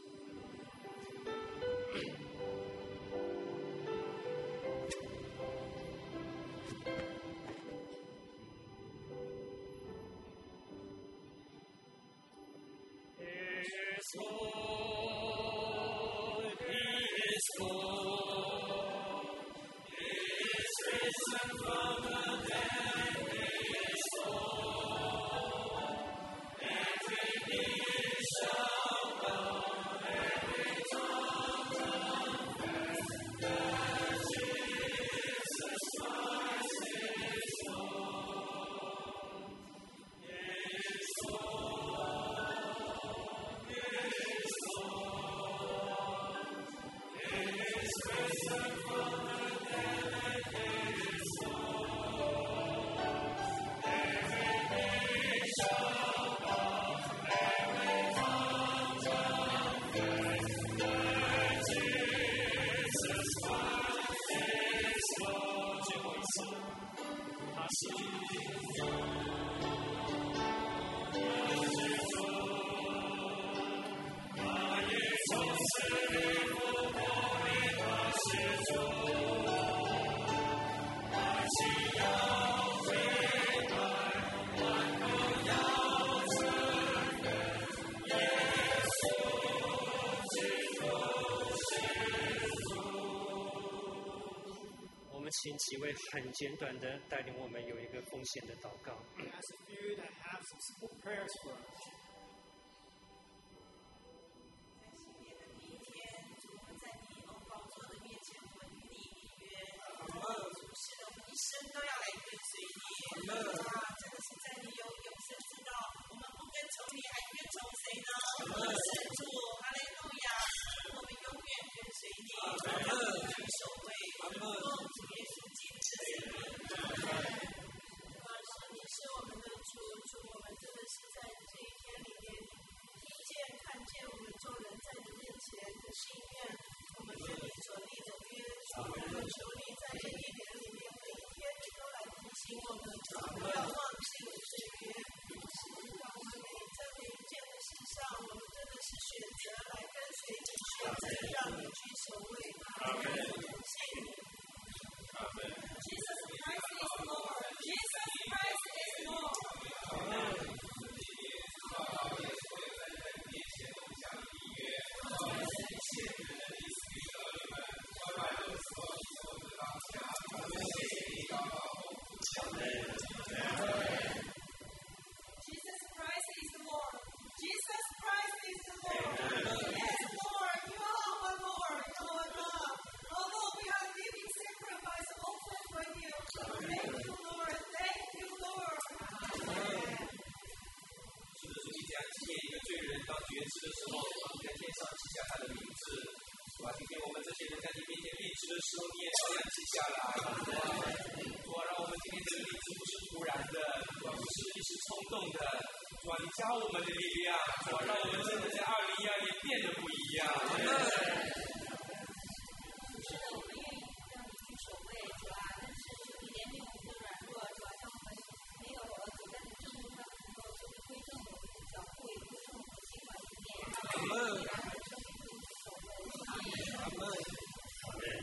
请几位很简短的带领我们有一个奉献的祷告。 I ask a few that have some simple prayers for us. 在新年的第一天，主我们在你恩宝座的面前，我们与你立约。主是的，我们一生都要来跟随你。啊，真的是在你有永生之道，我们不跟从你，还跟从谁呢？是主，哈利路亚！我们永远跟随你，永远守卫。奉主耶稣基主，我们真的是在这一天里面听见、看见我们众人在你面前的心愿，我们跟你所立的约，主，我们求你在这一年里面每一天你都来提醒我们，不要忘记你这约。让我们每在每一件的事上，我们真的是选择来跟随你，选择让你居首位。阿门。谢谢你。阿门。Jesus Christ is Lord. Jesus Christ is Lord. 阿门。Jesus Christ is the Lord. Jesus Christ is the Lord. Yes, Lord, you are our Lord, our God. Oh Lord, we are living sacrifice offered for you. Thank you, Lord. Thank you, Lord. 是的，主你这样纪念一个罪人当决志的时候，你在天上记下他的名字。主啊，今天我们这些人在你面前立志的时候，你也照样记下来。主啊，让我们今天这个立志不是突然的，主啊，不是一时冲动的。主啊，你加我们的力量，主啊，让我们真的在二零一二年变得不一样。 是的，我们愿意让你居首位，主啊，但是求你怜悯我们的软弱，主啊，让我们没有儿子在你正路上能够就是归正我们的脚步，也归正我们的心怀意念。阿门。阿门。阿门。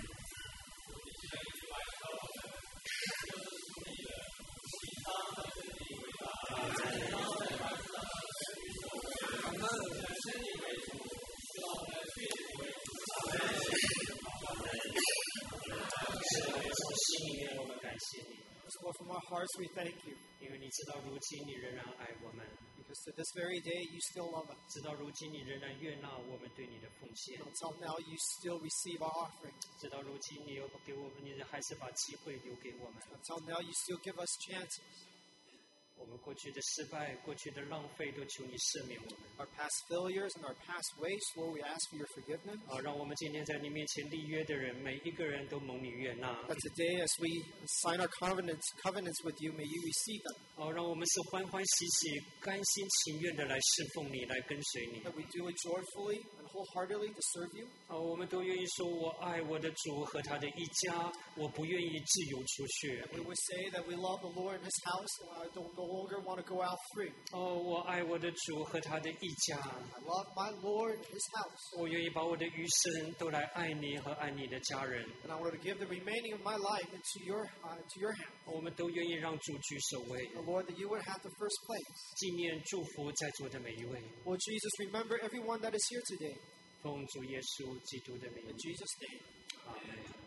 从心里面我们感谢你， Lord, from our hearts we thank you 因为你知道如今你仍然爱我们， because to this very day you still love us. 知道如今你仍然悦纳我们对你的奉献， Until now you still receive our offering. 知道如今你有给我们，你还是把机会留给我们。 Until now you still give us chances. 我们过去的失败、过去的浪费，都求你赦免我们。 Our past failures and our past ways, Lord, we ask for your forgiveness. 啊，让我们今天在你面前立约的人，每一个人都蒙你悦纳。 That today as we sign our covenants, covenants with you, may you receive them. 哦，让我们是欢欢喜喜、甘心情愿的来侍奉你，来跟随你。 That we do it joyfully and wholeheartedly to serve you. 哦，我们都愿意说，我爱我的主和他的一家，我不愿意自由出去。 We would say that we love the Lord and his house, and I don't no longer want to go out free. 哦，我爱我的主和他的一家， I love my Lord and his house. 我愿意把我的余生都来爱你和爱你的家人。 And I want to give the remaining of my life into your, uh, into your hand. 我们都愿意让主居首位， And Lord, that you would have the first place. 纪念祝福在座的每一位。 Lord Jesus, remember everyone that is here today. 奉主耶稣基督的名 In，Jesus' name. 阿门。